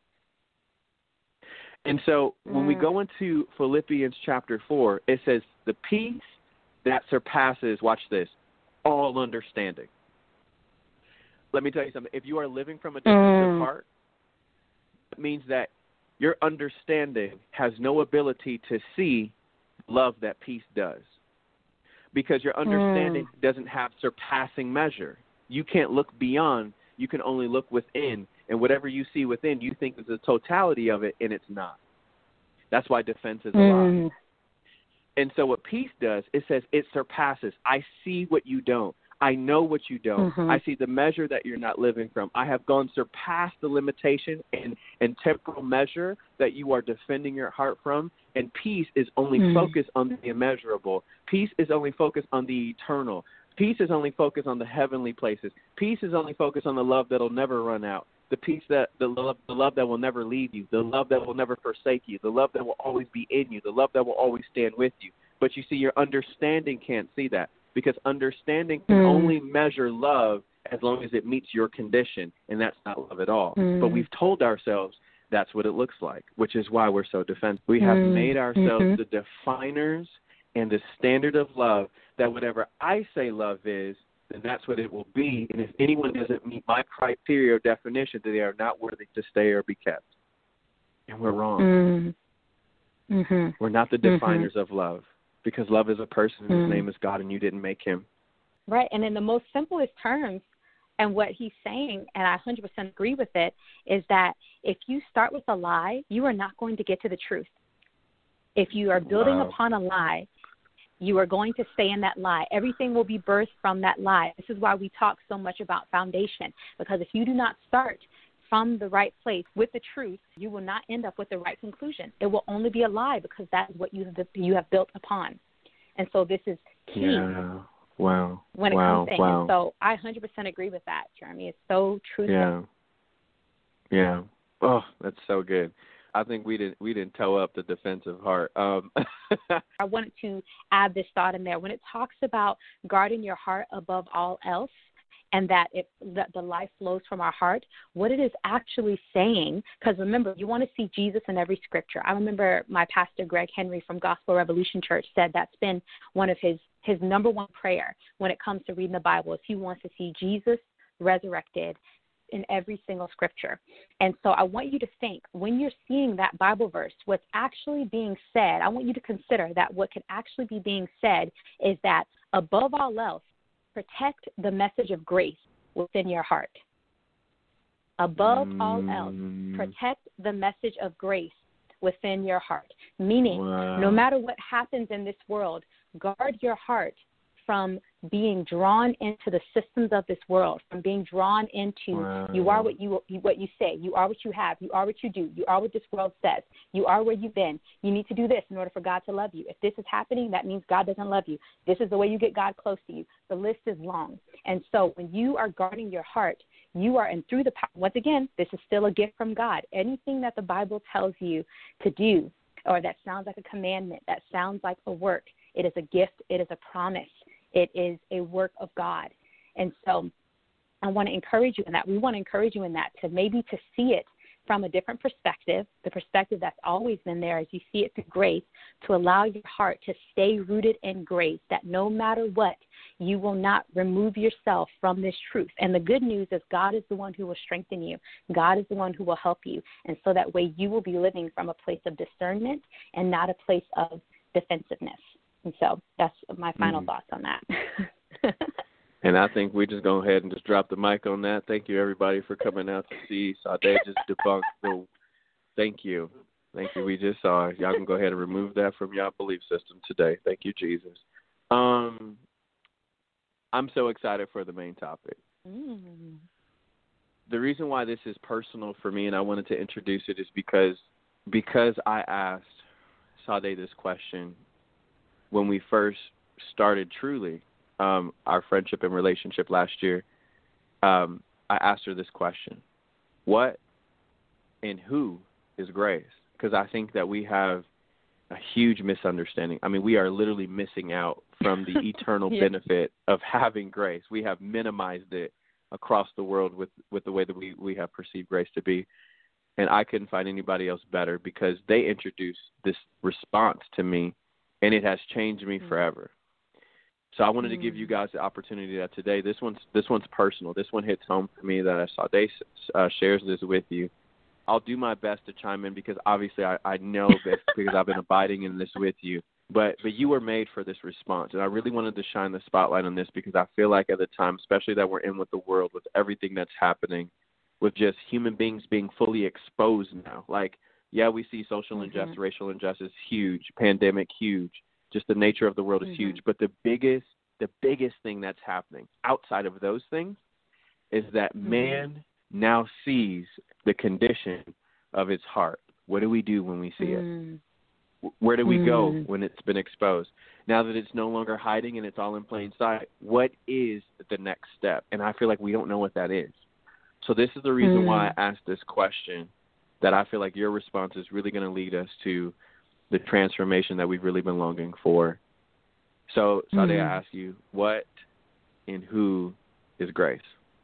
And so when mm. we go into Philippians chapter four, it says the peace that surpasses, watch this, all understanding. Let me tell you something. If you are living from a defensive mm. heart, it means that your understanding has no ability to see love that peace does, because your understanding mm. doesn't have surpassing measure. You can't look beyond. You can only look within, and whatever you see within, you think is the totality of it, and it's not. That's why defense is a mm. lie. And so what peace does, it says it surpasses. I see what you don't. I know what you don't. Mm-hmm. I see the measure that you're not living from. I have gone surpast the limitation and, and temporal measure that you are defending your heart from. And peace is only mm. focused on the immeasurable. Peace is only focused on the eternal. Peace is only focused on the heavenly places. Peace is only focused on the love that will never run out. The peace that the love, the love that will never leave you, the love that will never forsake you, the love that will always be in you, the love that will always stand with you. But you see, your understanding can't see that, because understanding can mm. only measure love as long as it meets your condition, and that's not love at all. Mm. But we've told ourselves that's what it looks like, which is why we're so defensive. We have mm. made ourselves mm-hmm. the definers and the standard of love, that whatever I say love is, then that's what it will be. And if anyone doesn't meet my criteria or definition, then they are not worthy to stay or be kept. And we're wrong. Mm. Mm-hmm. We're not the definers mm-hmm. of love, because love is a person and his mm. name is God, and you didn't make him. Right. And in the most simplest terms, and what he's saying, and I one hundred percent agree with it, is that if you start with a lie, you are not going to get to the truth. If you are building wow. upon a lie, you are going to stay in that lie. Everything will be birthed from that lie. This is why we talk so much about foundation, because if you do not start from the right place with the truth, you will not end up with the right conclusion. It will only be a lie, because that is what you have, you have built upon. And so this is key. Yeah. Wow. When it wow. comes to wow. it. So I one hundred percent agree with that, Jeremy. It's so truthful. Yeah. Yeah. Oh, that's so good. I think we didn't we didn't toe up the defensive heart. Um. I wanted to add this thought in there. When it talks about guarding your heart above all else, and that it, that the life flows from our heart, what it is actually saying, because remember, you want to see Jesus in every scripture. I remember my pastor, Greg Henry from Gospel Revolution Church, said that's been one of his, his number one prayer when it comes to reading the Bible, is he wants to see Jesus resurrected in every single scripture. And so I want you to think, when you're seeing that Bible verse, what's actually being said, I want you to consider that what could actually be being said is that above all else, protect the message of grace within your heart. Above mm. all else, protect the message of grace within your heart. Meaning, wow. no matter what happens in this world, guard your heart from being drawn into the systems of this world, from being drawn into wow. you are what you what you say, you are what you have, you are what you do, you are what this world says, you are where you've been. You need to do this in order for God to love you. If this is happening, that means God doesn't love you. This is the way you get God close to you. The list is long. And so when you are guarding your heart, you are, and through the power, once again, this is still a gift from God. Anything that the Bible tells you to do, or that sounds like a commandment, that sounds like a work, it is a gift, it is a promise. It is a work of God. And so I want to encourage you in that. We want to encourage you in that, to maybe to see it from a different perspective, the perspective that's always been there as you see it through grace, to allow your heart to stay rooted in grace, that no matter what, you will not remove yourself from this truth. And the good news is God is the one who will strengthen you. God is the one who will help you. And so that way you will be living from a place of discernment and not a place of defensiveness. And so that's my final mm. thoughts on that. And I think we just go ahead and just drop the mic on that. Thank you, everybody, for coming out to see Sade just debunk the – thank you. Thank you. We just saw it. Y'all can go ahead and remove that from y'all belief system today. Thank you, Jesus. Um, I'm so excited for the main topic. Mm. The reason why this is personal for me and I wanted to introduce it is because because I asked Sade this question when we first started truly um, our friendship and relationship last year. um, I asked her this question: what and who is grace? Because I think that we have a huge misunderstanding. I mean, we are literally missing out from the eternal yeah. benefit of having grace. We have minimized it across the world with, with the way that we, we have perceived grace to be. And I couldn't find anybody else better, because they introduced this response to me, and it has changed me mm-hmm. forever. So I wanted mm-hmm. to give you guys the opportunity that today, this one's this one's personal. This one hits home for me, that Sade uh, shares this with you. I'll do my best to chime in, because obviously I, I know that because I've been abiding in this with you. But but you were made for this response, and I really wanted to shine the spotlight on this, because I feel like at the time, especially that we're in with the world, with everything that's happening, with just human beings being fully exposed now. Like, yeah, we see social mm-hmm. injustice, racial injustice, huge. Pandemic, huge. Just the nature of the world is mm-hmm. huge. But the biggest the biggest thing that's happening outside of those things is that mm-hmm. man now sees the condition of its heart. What do we do when we see mm. it? Where do we mm. go when it's been exposed? Now that it's no longer hiding and it's all in plain sight, what is the next step? And I feel like we don't know what that is. So this is the reason mm. why I asked this question, that I feel like your response is really going to lead us to the transformation that we've really been longing for. So, Sade, mm. I ask you, what and who is grace?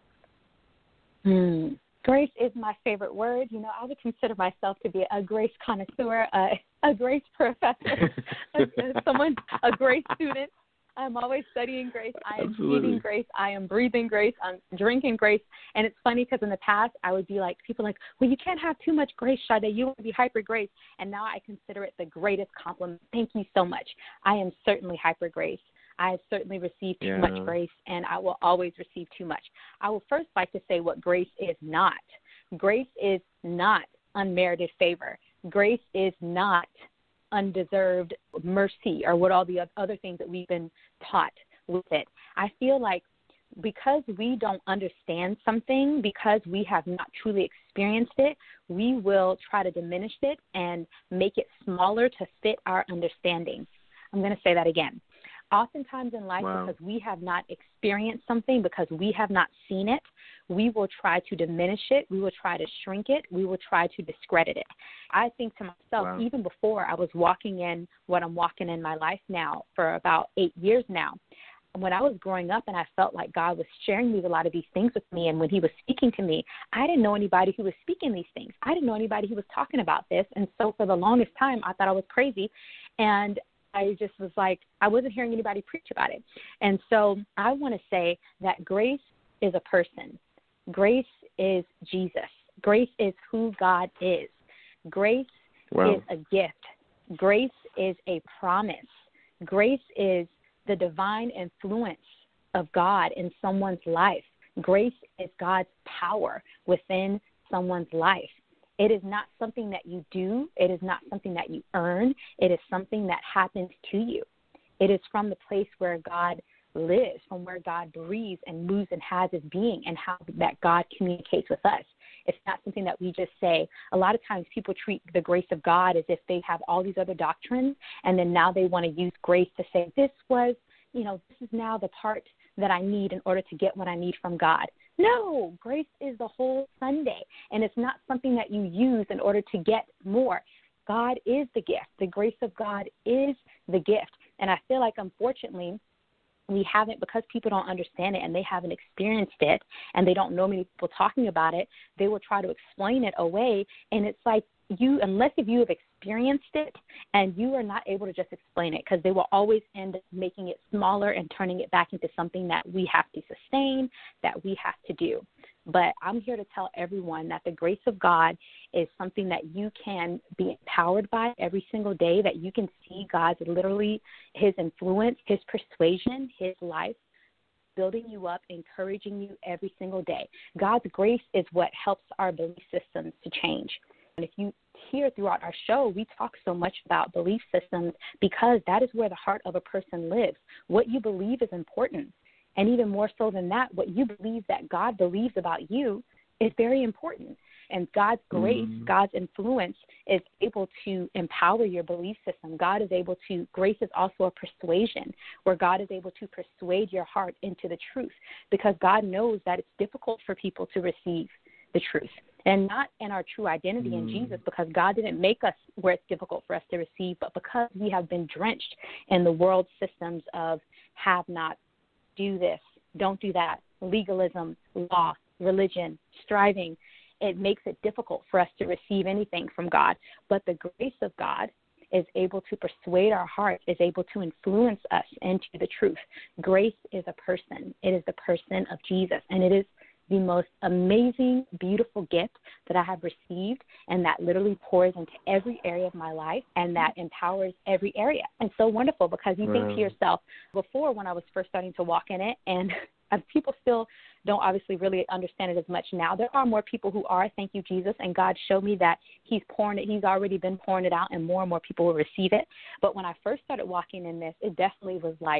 Mm. Grace is my favorite word. You know, I would consider myself to be a grace connoisseur, a, a grace professor, a, someone, a grace student. I'm always studying grace. I am Absolutely. eating grace. I am breathing grace. I'm drinking grace. And it's funny because in the past, I would be like, people are like, well, you can't have too much grace, Sade. You want to be hyper grace. And now I consider it the greatest compliment. Thank you so much. I am certainly hyper grace. I have certainly received too yeah. much grace, and I will always receive too much. I will first like to say what grace is not. Grace is not unmerited favor. Grace is not undeserved mercy, or what all the other things that we've been taught with it. I feel like because we don't understand something, because we have not truly experienced it, we will try to diminish it and make it smaller to fit our understanding. I'm going to say that again. Oftentimes in life, wow. because we have not experienced something, because we have not seen it, we will try to diminish it. We will try to shrink it. We will try to discredit it. I think to myself, wow. even before I was walking in what I'm walking in my life now for about eight years now, when I was growing up and I felt like God was sharing these, a lot of these things with me, and when he was speaking to me, I didn't know anybody who was speaking these things. I didn't know anybody who was talking about this. And so for the longest time, I thought I was crazy. And I just was like, I wasn't hearing anybody preach about it. And so I want to say that grace is a person. Grace is Jesus. Grace is who God is. Grace wow. is a gift. Grace is a promise. Grace is the divine influence of God in someone's life. Grace is God's power within someone's life. It is not something that you do. It is not something that you earn. It is something that happens to you. It is from the place where God lives, from where God breathes and moves and has his being, and how that God communicates with us. It's not something that we just say. A lot of times people treat the grace of God as if they have all these other doctrines, and then now they want to use grace to say, this was, you know, this is now the part that I need in order to get what I need from God. No, grace is the whole Sunday, and it's not something that you use in order to get more. God is the gift. The grace of God is the gift. And I feel like, unfortunately, we haven't, because people don't understand it and they haven't experienced it and they don't know many people talking about it, they will try to explain it away. And it's like, you, unless if you have experienced it, and you are not able to just explain it, because they will always end up making it smaller and turning it back into something that we have to sustain, that we have to do. But I'm here to tell everyone that the grace of God is something that you can be empowered by every single day, that you can see God's literally, his influence, his persuasion, his life, building you up, encouraging you every single day. God's grace is what helps our belief systems to change. And if you hear throughout our show, we talk so much about belief systems because that is where the heart of a person lives. What you believe is important. And even more so than that, what you believe that God believes about you is very important. And God's grace, mm. God's influence is able to empower your belief system. God is able to, grace is also a persuasion, where God is able to persuade your heart into the truth, because God knows that it's difficult for people to receive the truth. And not in our true identity mm. in Jesus, because God didn't make us where it's difficult for us to receive, but because we have been drenched in the world systems of have not, do this, don't do that, legalism, law, religion, striving. It makes it difficult for us to receive anything from God. But the grace of God is able to persuade our heart, is able to influence us into the truth. Grace is a person. It is the person of Jesus, and it is the most amazing, beautiful gift that I have received, and that literally pours into every area of my life, and that empowers every area. And so wonderful, because you wow. think to yourself, before when I was first starting to walk in it, and people still don't obviously really understand it as much now. There are more people who are, thank you, Jesus, and God showed me that he's pouring it. He's already been pouring it out, and more and more people will receive it. But when I first started walking in this, it definitely was like,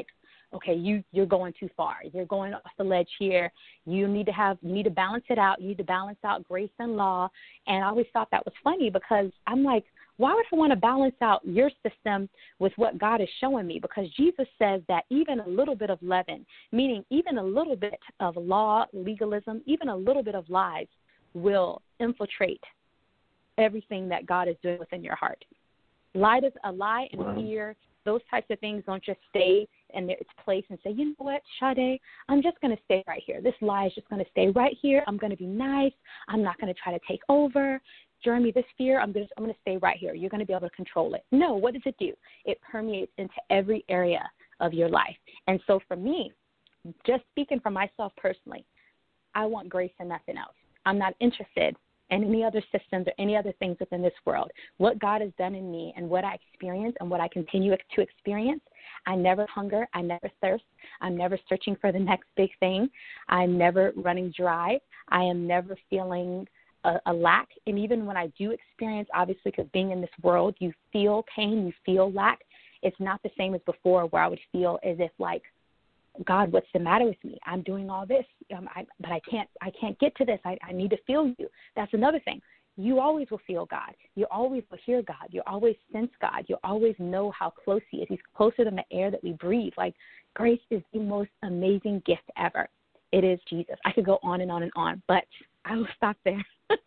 okay, you, you're going too far. You're going off the ledge here. You need to have, you need to balance it out. You need to balance out grace and law. And I always thought that was funny because I'm like, why would I want to balance out your system with what God is showing me? Because Jesus says that even a little bit of leaven, meaning even a little bit of law, legalism, even a little bit of lies will infiltrate everything that God is doing within your heart. Lie does, a lie and Wow. fear, those types of things don't just stay in its place and say, you know what, Sade, I'm just going to stay right here. This lie is just going to stay right here. I'm going to be nice. I'm not going to try to take over. Jeremy, this fear, I'm going to, I'm going to stay right here. You're going to be able to control it. No, what does it do? It permeates into every area of your life. And so for me, just speaking for myself personally, I want grace and nothing else. I'm not interested in any other systems or any other things within this world. What God has done in me and what I experience and what I continue to experience, I never hunger, I never thirst, I'm never searching for the next big thing, I'm never running dry, I am never feeling a, a lack. And even when I do experience, obviously, because being in this world, you feel pain, you feel lack, it's not the same as before where I would feel as if like, God, what's the matter with me? I'm doing all this, um, I, but I can't. I can't get to this. I, I need to feel you. That's another thing. You always will feel God. You always will hear God. You always sense God. You always know how close He is. He's closer than the air that we breathe. Like grace is the most amazing gift ever. It is Jesus. I could go on and on and on, but I will stop there.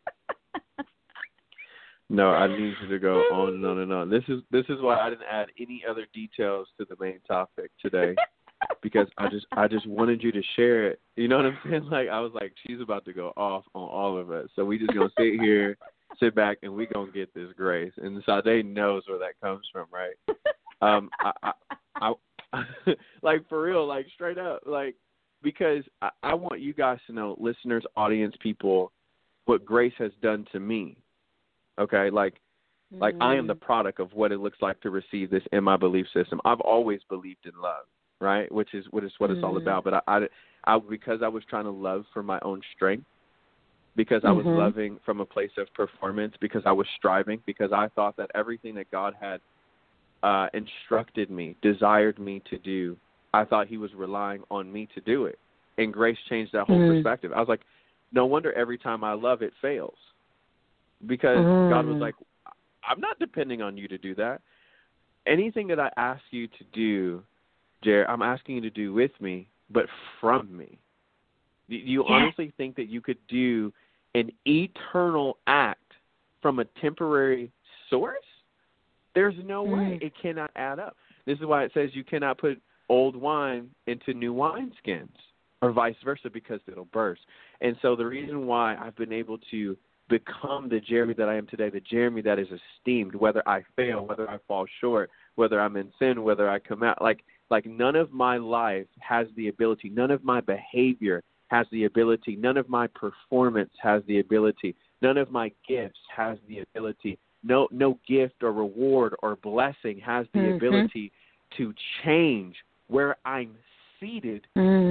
No, I need you to go on and on and on. This is this is why I didn't add any other details to the main topic today. Because I just I just wanted you to share it. You know what I'm saying? Like I was like, she's about to go off on all of us. So we just gonna sit here, sit back, and we gonna get this grace. And Sade knows where that comes from, right? Um, I, I, I like for real, like straight up, like because I, I want you guys to know, listeners, audience, people, what grace has done to me. Okay, like like mm. I am the product of what it looks like to receive this in my belief system. I've always believed in love. Right, which is what is what it's mm-hmm. all about. But I, I, I, because I was trying to love for my own strength, because I was mm-hmm. loving from a place of performance, because I was striving, because I thought that everything that God had uh, instructed me, desired me to do, I thought He was relying on me to do it. And grace changed that whole mm-hmm. perspective. I was like, no wonder every time I love, it fails, because mm-hmm. God was like, I'm not depending on you to do that. Anything that I ask you to do, Jared, I'm asking you to do with me, but from me. Do you yeah. honestly think that you could do an eternal act from a temporary source? There's no mm. way. It cannot add up. This is why it says you cannot put old wine into new wineskins, or vice versa, because it'll burst. And so the reason why I've been able to become the Jeremy that I am today, the Jeremy that is esteemed, whether I fail, whether I fall short, whether I'm in sin, whether I come out, like, Like none of my life has the ability, none of my behavior has the ability, none of my performance has the ability, none of my gifts has the ability, no no gift or reward or blessing has the mm-hmm. ability to change where I'm seated.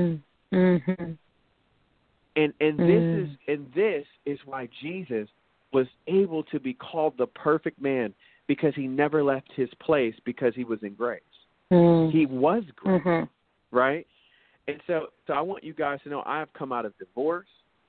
Mm-hmm. And and mm. this is and this is why Jesus was able to be called the perfect man, because He never left His place, because He was in grace. Mm. He was great, mm-hmm. right? And so, so I want you guys to know I have come out of divorce.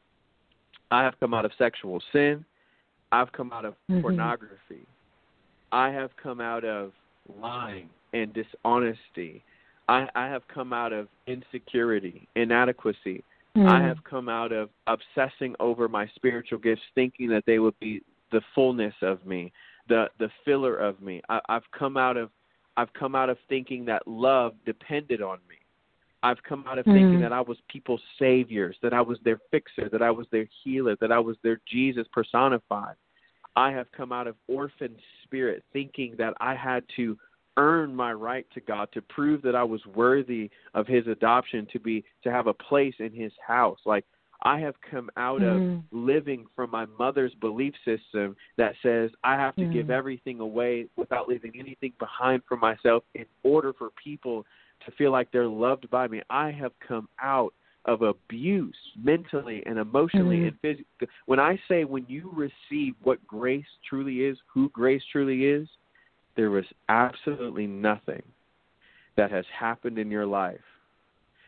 I have come out of sexual sin. I've come out of mm-hmm. pornography. I have come out of lying and dishonesty. I, I have come out of insecurity, inadequacy. Mm. I have come out of obsessing over my spiritual gifts, thinking that they would be the fullness of me, the the filler of me. I, I've come out of I've come out of thinking that love depended on me. I've come out of mm-hmm. thinking that I was people's saviors, that I was their fixer, that I was their healer, that I was their Jesus personified. I have come out of orphan spirit, thinking that I had to earn my right to God, to prove that I was worthy of His adoption, to be to have a place in His house. Like, I have come out mm. of living from my mother's belief system that says I have to mm. give everything away without leaving anything behind for myself in order for people to feel like they're loved by me. I have come out of abuse mentally and emotionally mm. and physically. When I say when you receive what grace truly is, who grace truly is, there was absolutely nothing that has happened in your life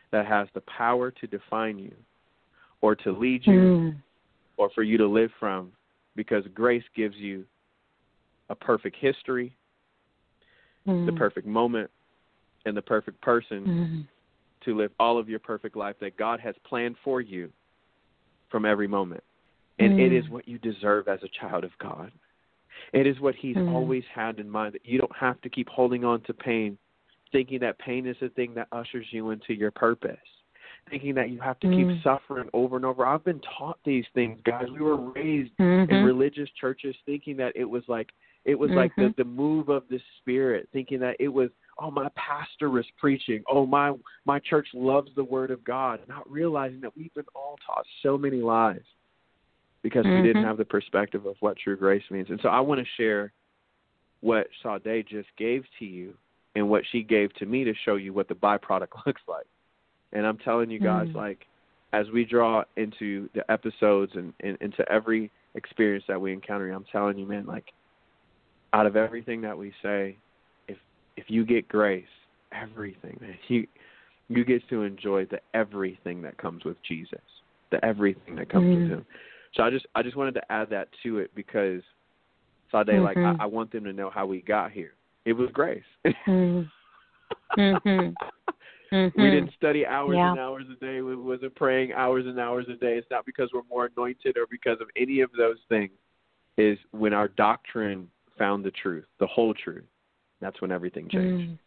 that has the power to define you or to lead you mm. or for you to live from, because grace gives you a perfect history, mm. the perfect moment, and the perfect person mm. to live all of your perfect life that God has planned for you from every moment. And mm. it is what you deserve as a child of God. It is what he's mm. always had in mind, that you don't have to keep holding on to pain, thinking that pain is the thing that ushers you into your purpose, thinking that you have to mm. keep suffering over and over. I've been taught these things, guys. We were raised mm-hmm. in religious churches thinking that it was like it was mm-hmm. like the, the move of the Spirit, thinking that it was, oh, my pastor was preaching, oh, my my church loves the Word of God, not realizing that we've been all taught so many lies because mm-hmm. we didn't have the perspective of what true grace means. And so I want to share what Sade just gave to you and what she gave to me to show you what the byproduct looks like. And I'm telling you guys, mm. like, as we draw into the episodes and, and into every experience that we encounter, I'm telling you, man, like, out of everything that we say, if if you get grace, everything, man, you you get to enjoy the everything that comes with Jesus, the everything that comes mm. with him. So I just I just wanted to add that to it, because Sade, mm-hmm. like, I, I want them to know how we got here. It was grace. mm. mm-hmm. Mm-hmm. We didn't study hours yeah. and hours a day. We wasn't praying hours and hours a day. It's not because we're more anointed or because of any of those things. Is when our doctrine found the truth, the whole truth. That's when everything changed.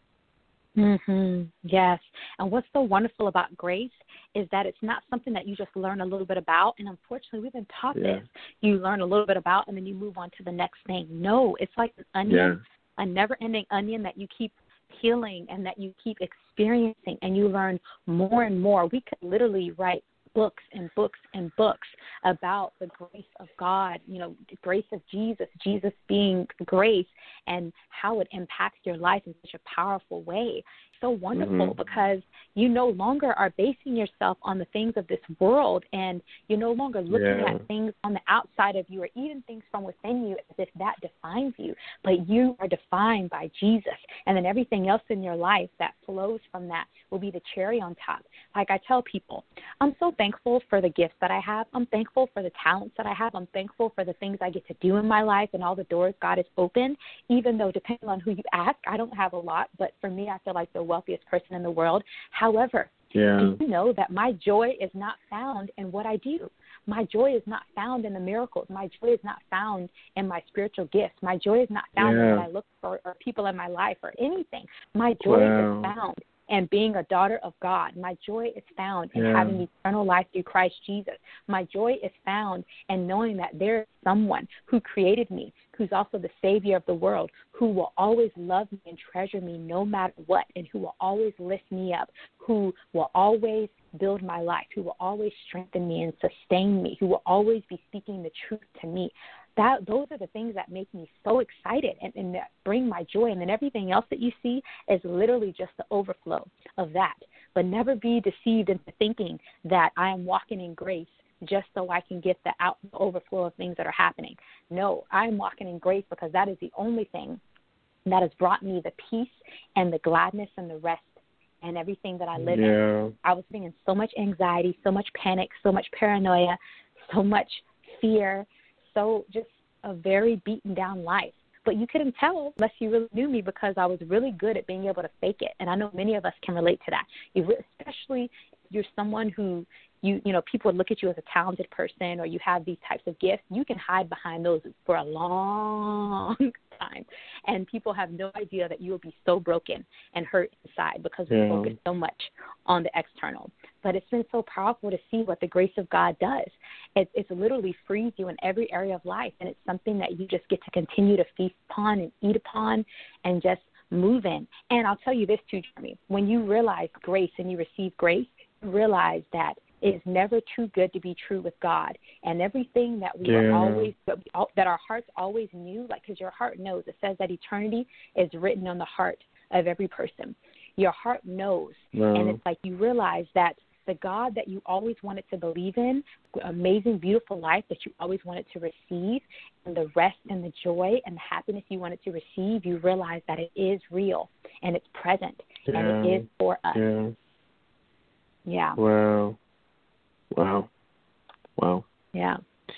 Mm-hmm. Yes. And what's so wonderful about grace is that it's not something that you just learn a little bit about. And unfortunately, we've been taught yeah. this. You learn a little bit about and then you move on to the next thing. No, it's like an onion, yeah. a never-ending onion that you keep healing and that you keep experiencing, and you learn more and more. We could literally write books and books and books about the grace of God, you know, the grace of Jesus, Jesus being grace, and how it impacts your life in such a powerful way. So wonderful, mm-hmm. because you no longer are basing yourself on the things of this world, and you're no longer looking yeah. at things on the outside of you or even things from within you as if that defines you, but you are defined by Jesus, and then everything else in your life that flows from that will be the cherry on top. Like I tell people, I'm so thankful for the gifts that I have. I'm thankful for the talents that I have. I'm thankful for the things I get to do in my life and all the doors God has opened, even though depending on who you ask, I don't have a lot, but for me, I feel like the wealthiest person in the world. However, yeah. do you know that my joy is not found in what I do? My joy is not found in the miracles. My joy is not found in my spiritual gifts. My joy is not found yeah. in what I look for or people in my life or anything. My joy wow. is found in being a daughter of God. My joy is found in yeah. having eternal life through Christ Jesus. My joy is found in knowing that there is someone who created me, who's also the Savior of the world, who will always love me and treasure me no matter what, and who will always lift me up, who will always build my life, who will always strengthen me and sustain me, who will always be speaking the truth to me. That those are the things that make me so excited and, and that bring my joy. And then everything else that you see is literally just the overflow of that. But never be deceived into thinking that I am walking in grace just so I can get the out the overflow of things that are happening. No, I'm walking in grace because that is the only thing that has brought me the peace and the gladness and the rest and everything that I live yeah. in. I was feeling so much anxiety, so much panic, so much paranoia, so much fear, so just a very beaten down life. But you couldn't tell unless you really knew me, because I was really good at being able to fake it. And I know many of us can relate to that. You, especially if you're someone who, you you know, people would look at you as a talented person or you have these types of gifts. You can hide behind those for a long time. And people have no idea that you will be so broken and hurt inside because we yeah. focus so much on the external. But it's been so powerful to see what the grace of God does. It, it's literally frees you in every area of life, and it's something that you just get to continue to feast upon and eat upon and just move in. And I'll tell you this too, Jeremy. When you realize grace and you receive grace, you realize that it is never too good to be true with God. And everything that we yeah. are always, that, we, that our hearts always knew, like, because your heart knows. It says that eternity is written on the heart of every person. Your heart knows. Wow. And it's like you realize that the God that you always wanted to believe in, amazing, beautiful life that you always wanted to receive, and the rest and the joy and the happiness you wanted to receive, you realize that it is real and it's present yeah. and it is for us. Yeah. Yeah. Wow. Wow. Wow. Yeah.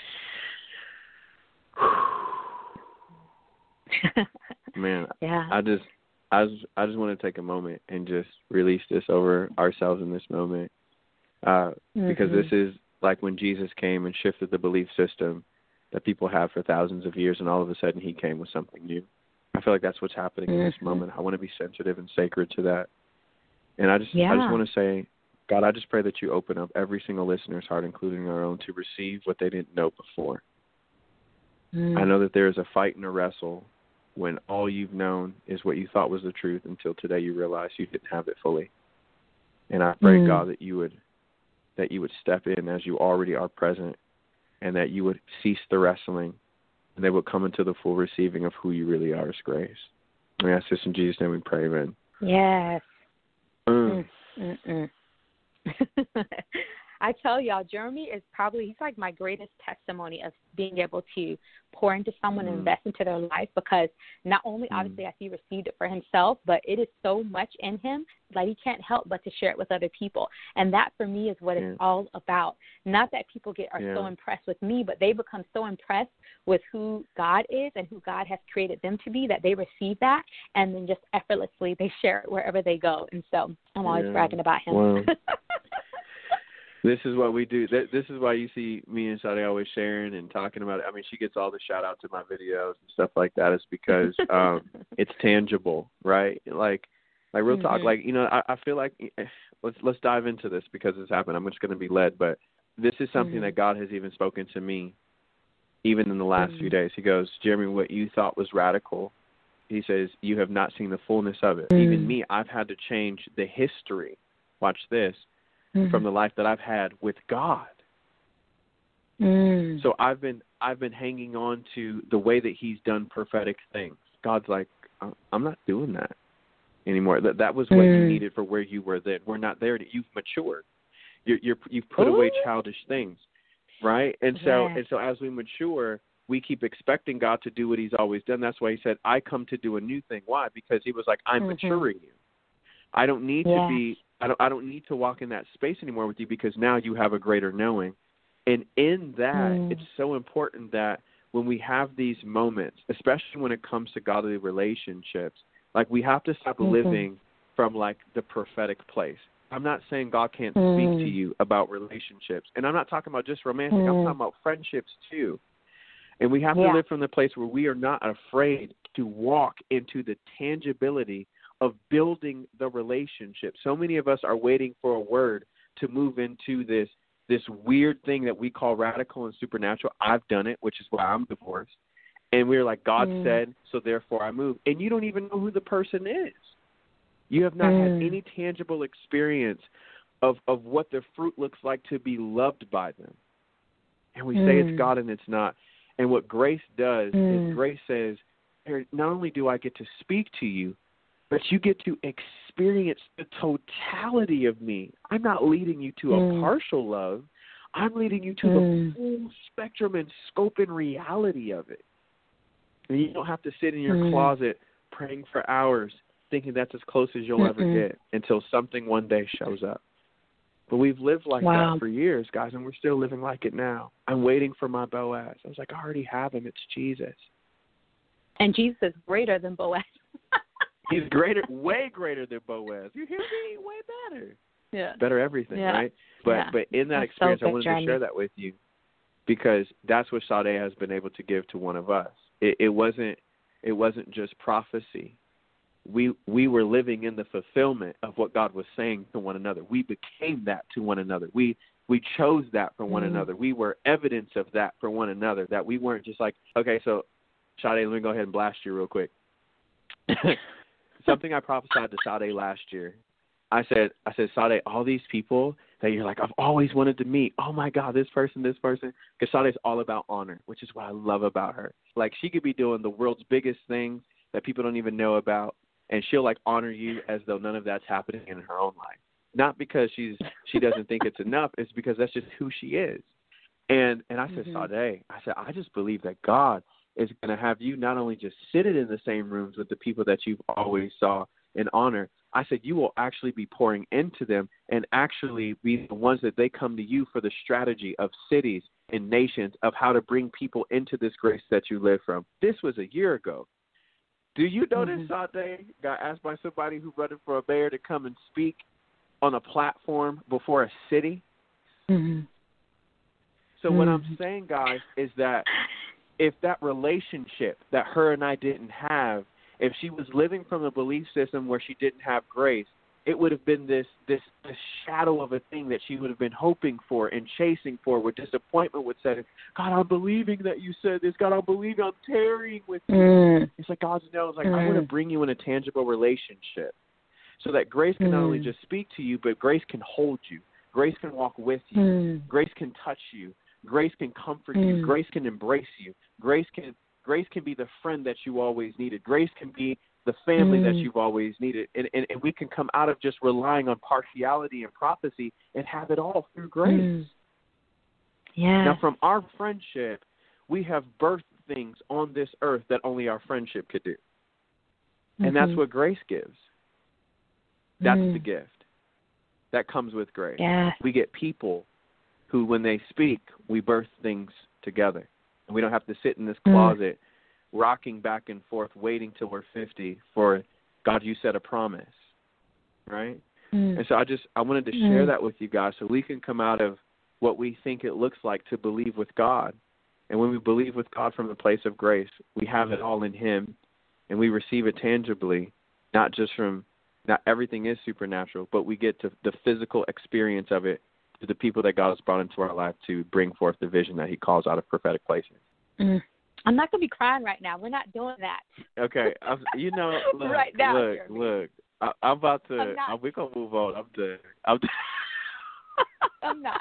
Man, yeah. I just, I just, I just want to take a moment and just release this over ourselves in this moment, uh, mm-hmm. because this is like when Jesus came and shifted the belief system that people have for thousands of years, and all of a sudden He came with something new. I feel like that's what's happening mm-hmm. in this moment. I want to be sensitive and sacred to that, and I just, yeah. I just want to say, God, I just pray that You open up every single listener's heart, including our own, to receive what they didn't know before. Mm. I know that there is a fight and a wrestle when all you've known is what you thought was the truth until today you realize you didn't have it fully. And I pray, mm. God, that you would that you would step in as You already are present, and that You would cease the wrestling, and they would come into the full receiving of who You really are as Grace. And I ask this in Jesus' name we pray, amen. Yes. Mm. Mm-mm. I tell y'all, Jeremy is probably, he's like my greatest testimony of being able to pour into someone mm. and invest into their life, because not only mm. obviously has he received it for himself, but it is so much in him that he can't help but to share it with other people. And that for me is what yeah. it's all about. Not that people get are yeah. so impressed with me, but they become so impressed with who God is and who God has created them to be that they receive that, and then just effortlessly they share it wherever they go. And so I'm always yeah. bragging about him. Wow. This is what we do. This is why you see me and Sade always sharing and talking about it. I mean, she gets all the shout-outs to my videos and stuff like that. It's because um, it's tangible, right? Like, like real mm-hmm. talk. Like, you know, I, I feel like let's let's dive into this because it's happened. I'm just going to be led, but this is something mm-hmm. that God has even spoken to me, even in the last mm-hmm. few days. He goes, Jeremy, what you thought was radical, He says, you have not seen the fullness of it. Mm-hmm. Even me, I've had to change the history. Watch this. Mm-hmm. From the life that I've had with God. Mm. So I've been I've been hanging on to the way that He's done prophetic things. God's like, I'm not doing that anymore. That that was what mm. you needed for where you were then. We're not there. You've matured. You're, you're you've put Ooh. away childish things, right? And so yeah. and so as we mature, we keep expecting God to do what He's always done. That's why He said, I come to do a new thing. Why? Because He was like, I'm mm-hmm. maturing you. I don't need yeah. to be. I don't, I don't need to walk in that space anymore with you, because now you have a greater knowing. And in that, mm. it's so important that when we have these moments, especially when it comes to godly relationships, like we have to stop mm-hmm. living from like the prophetic place. I'm not saying God can't mm. speak to you about relationships. And I'm not talking about just romantic. Mm. I'm talking about friendships too. And we have yeah. to live from the place where we are not afraid to walk into the tangibility of building the relationship. So many of us are waiting for a word to move into this this weird thing that we call radical and supernatural. I've done it, which is why I'm divorced. And we're like, God mm. said, so therefore I move. And you don't even know who the person is. You have not mm. had any tangible experience of, of what the fruit looks like to be loved by them. And we mm. say it's God and it's not. And what grace does mm. is grace says, not only do I get to speak to you, but you get to experience the totality of me. I'm not leading you to mm. a partial love. I'm leading you to mm. the full spectrum and scope and reality of it. And you don't have to sit in your mm. closet praying for hours thinking that's as close as you'll Mm-mm. ever get until something one day shows up. But we've lived like wow. that for years, guys, and we're still living like it now. I'm waiting for my Boaz. I was like, I already have him. It's Jesus. And Jesus is greater than Boaz. He's greater, way greater than Boaz. You hear me? Way better. Yeah. Better everything, yeah. right? But yeah. but in that that's experience, so I wanted journey. to share that with you because that's what Sade has been able to give to one of us. It, it wasn't it wasn't just prophecy. We we were living in the fulfillment of what God was saying to one another. We became that to one another. We we chose that for one mm. another. We were evidence of that for one another. That we weren't just like, okay, so Sade, let me go ahead and blast you real quick. Something I prophesied to Sade last year. I said, I said, Sade, all these people that you're like, I've always wanted to meet. Oh my God, this person, this person. Because Sade's all about honor, which is what I love about her. Like she could be doing the world's biggest things that people don't even know about, and she'll like honor you as though none of that's happening in her own life. Not because she's she doesn't think it's enough. It's because that's just who she is. And and I said, mm-hmm. Sade, I said, I just believe that God is going to have you not only just sit in the same rooms with the people that you've always saw and honor. I said, you will actually be pouring into them and actually be the ones that they come to you for the strategy of cities and nations of how to bring people into this grace that you live from. This was a year ago. Do you know mm-hmm. this Sade got asked by somebody who running for a mayor to come and speak on a platform before a city? Mm-hmm. So mm-hmm. what I'm saying, guys, is that if that relationship that her and I didn't have, if she was living from a belief system where she didn't have grace, it would have been this, this this shadow of a thing that she would have been hoping for and chasing for, where disappointment would set in. God, I'm believing that you said this. God, I'm believing I'm tarrying with you. Mm. It's like God knows, like, mm. I want to bring you in a tangible relationship so that grace can mm. not only just speak to you, but grace can hold you. Grace can walk with you. Mm. Grace can touch you. Grace can comfort mm. you. Grace can embrace you. Grace can Grace can be the friend that you always needed. Grace can be the family mm. that you've always needed. And, and, and we can come out of just relying on partiality and prophecy and have it all through grace. Mm. Yeah. Now, from our friendship, we have birthed things on this earth that only our friendship could do. Mm-hmm. And that's what grace gives. That's mm. the gift that comes with grace. Yeah. We get people who, when they speak, we birth things together. And we don't have to sit in this closet mm. rocking back and forth, waiting till we're fifty for, God, you said a promise, right? Mm. And so I just I wanted to mm. share that with you guys so we can come out of what we think it looks like to believe with God. And when we believe with God from the place of grace, we have it all in him, and we receive it tangibly, not just from, not everything is supernatural, but we get to the physical experience of it to the people that God has brought into our life to bring forth the vision that he calls out of prophetic places. Mm. I'm not going to be crying right now. We're not doing that. Okay. I'm, you know, look, right now, look, Jeremy. look. I, I'm about to, I'm I'm, we're going to move on. I'm done. I'm done. I'm not.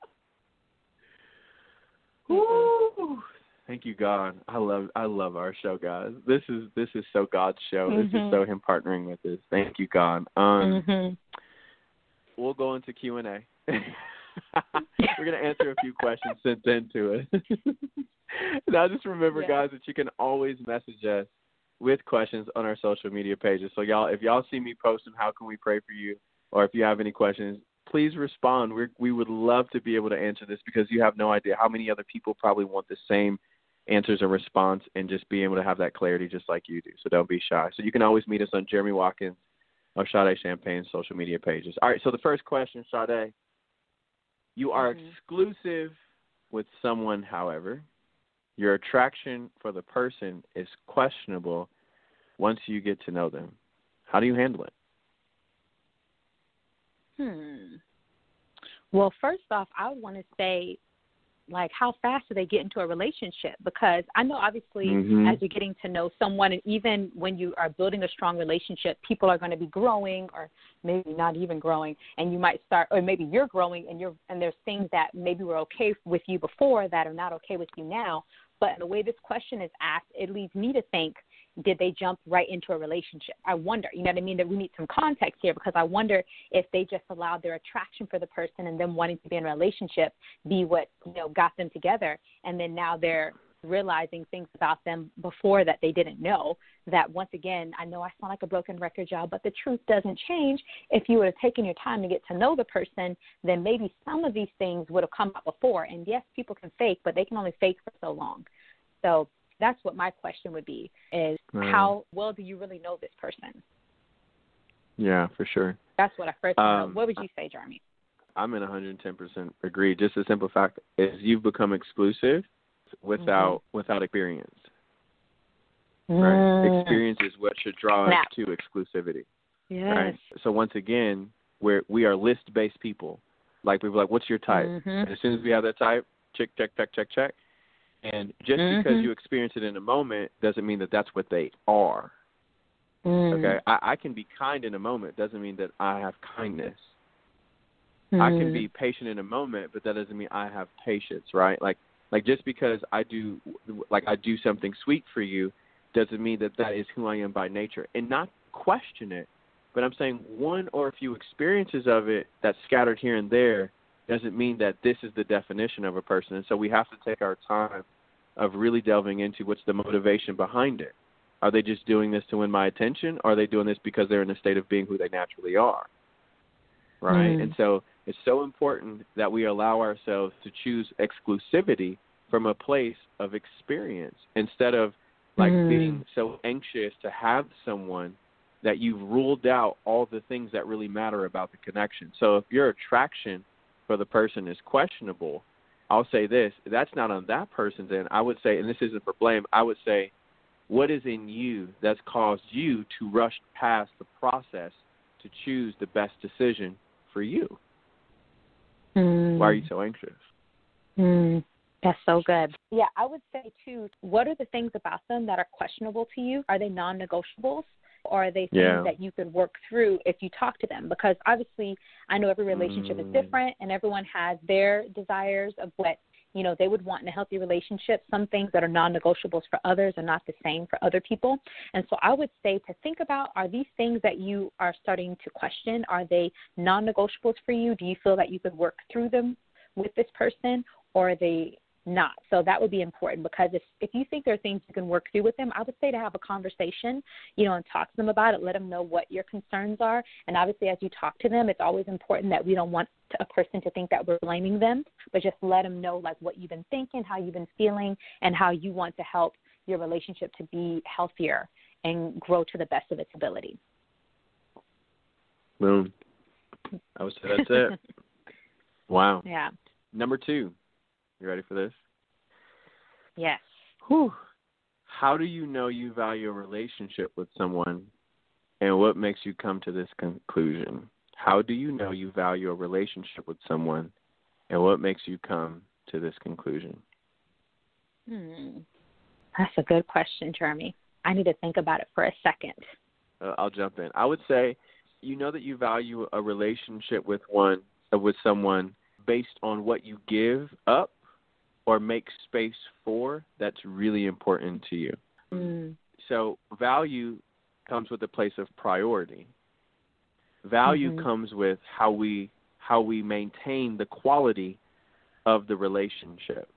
Woo. Thank you, God. I love I love our show, guys. This is this is so God's show. Mm-hmm. This is so him partnering with us. Thank you, God. Um, mm-hmm. We'll go into Q and A. We're going to answer a few questions sent into it. Now, just remember, yeah. guys, that you can always message us with questions on our social media pages. So, y'all, if y'all see me posting, how can we pray for you, or if you have any questions, please respond. We we would love to be able to answer this, because you have no idea how many other people probably want the same answers or response and just be able to have that clarity just like you do. So don't be shy. So you can always meet us on Jeremy Watkins or Sade Champagne's social media pages. All right, so the first question, Sade, you are mm-hmm. exclusive with someone, however. Your attraction for the person is questionable once you get to know them. How do you handle it? Hmm. Well, first off, I would want to say, like, how fast do they get into a relationship? Because I know, obviously, mm-hmm. as you're getting to know someone, and even when you are building a strong relationship, people are going to be growing, or maybe not even growing, and you might start, or maybe you're growing, and you're, and there's things that maybe were okay with you before that are not okay with you now. But the way this question is asked, it leads me to think, did they jump right into a relationship? I wonder, you know what I mean, that we need some context here, because I wonder if they just allowed their attraction for the person and them wanting to be in a relationship be what, you know, got them together. And then now they're realizing things about them before that they didn't know, that once again, I know I sound like a broken record, y'all, but the truth doesn't change. If you would have taken your time to get to know the person, then maybe some of these things would have come up before. And yes, people can fake, but they can only fake for so long. So that's what my question would be, is right. How well do you really know this person? Yeah, for sure. That's what I first want to um, know. What would you say, Jeremy? I'm in one hundred ten percent agree. Just a simple fact is you've become exclusive without mm-hmm. without experience. Mm. Right? Experience is what should draw now. us to exclusivity. Yes. Right? So once again, we're, we are list-based people. Like, people are like, what's your type? Mm-hmm. And as soon as we have that type, check, check, check, check, check. And just mm-hmm. because you experience it in a moment doesn't mean that that's what they are. Mm. Okay? I, I can be kind in a moment. Doesn't mean that I have kindness. Mm. I can be patient in a moment, but that doesn't mean I have patience, right? Like, like just because I do, like I do something sweet for you doesn't mean that that is who I am by nature. And not question it, but I'm saying one or a few experiences of it that's scattered here and there doesn't mean that this is the definition of a person. And so we have to take our time of really delving into what's the motivation behind it. Are they just doing this to win my attention? Or are they doing this because they're in a state of being who they naturally are? Right? Mm. And so it's so important that we allow ourselves to choose exclusivity from a place of experience instead of like mm. being so anxious to have someone that you've ruled out all the things that really matter about the connection. So if your attraction for the person is questionable, I'll say this, that's not on that person's end. I would say, and this isn't for blame, I would say, what is in you that's caused you to rush past the process to choose the best decision for you? Mm. Why are you so anxious? Mm. That's so good. Yeah, I would say, too, what are the things about them that are questionable to you? Are they non-negotiables? Or are they things yeah. that you could work through if you talk to them? Because obviously I know every relationship mm. is different and everyone has their desires of what, you know, they would want in a healthy relationship. Some things that are non-negotiables for others are not the same for other people. And so I would say to think about, are these things that you are starting to question, are they non-negotiables for you? Do you feel that you could work through them with this person, or are they not? So that would be important, because if, if you think there are things you can work through with them, I would say to have a conversation, you know, and talk to them about it, let them know what your concerns are. And obviously as you talk to them, it's always important that we don't want a person to think that we're blaming them, but just let them know like what you've been thinking, how you've been feeling, and how you want to help your relationship to be healthier and grow to the best of its ability. Boom. I would say that's it. Wow. Yeah. Number two. You ready for this? Yes. Whew. How do you know you value a relationship with someone, and what makes you come to this conclusion? How do you know you value a relationship with someone, and what makes you come to this conclusion? Hmm. That's a good question, Jeremy. I need to think about it for a second. Uh, I'll jump in. I would say you know that you value a relationship with one uh, with someone based on what you give up or make space for that's really important to you. Mm. So value comes with a place of priority. Value mm-hmm. comes with how we how we maintain the quality of the relationship.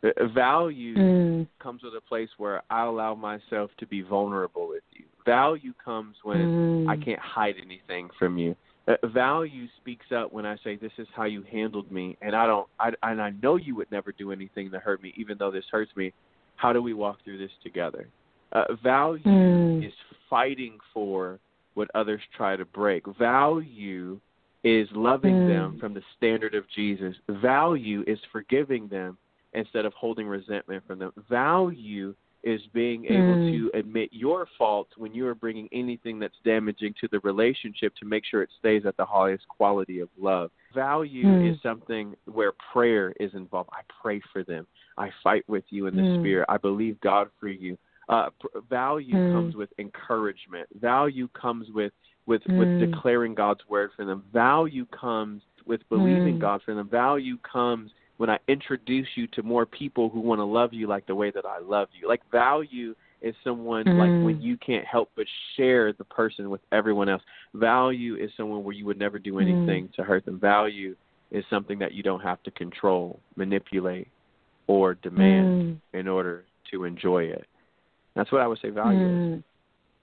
Value mm. comes with a place where I allow myself to be vulnerable with you. Value comes when mm. I can't hide anything from you. Uh, value speaks up when I say, this is how you handled me, and I don't, I, and I know you would never do anything to hurt me, even though this hurts me. How do we walk through this together? Uh, value mm. is fighting for what others try to break. Value is loving mm. them from the standard of Jesus. Value is forgiving them instead of holding resentment from them. Value is being able mm. to admit your faults when you are bringing anything that's damaging to the relationship to make sure it stays at the highest quality of love. Value mm. is something where prayer is involved. I pray for them. I fight with you in the mm. spirit. I believe God for you. Uh, pr- value mm. comes with encouragement. Value comes with, with, mm. with declaring God's word for them. Value comes with believing mm. God for them. Value comes when I introduce you to more people who want to love you like the way that I love you. Like value is someone mm. like when you can't help but share the person with everyone else. Value is someone where you would never do anything mm. to hurt them. Value is something that you don't have to control, manipulate, or demand mm. in order to enjoy it. That's what I would say value mm. is.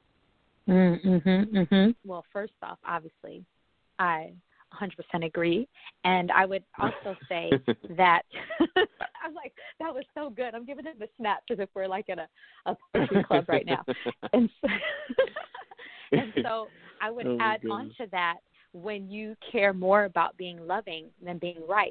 Mm, mm-hmm, mm-hmm. Well, first off, obviously, I one hundred percent agree. And I would also say that I'm like, that was so good. I'm giving it the snap as if we're like in a, a poetry club right now. And so, and so I would oh add on to that, when you care more about being loving than being right.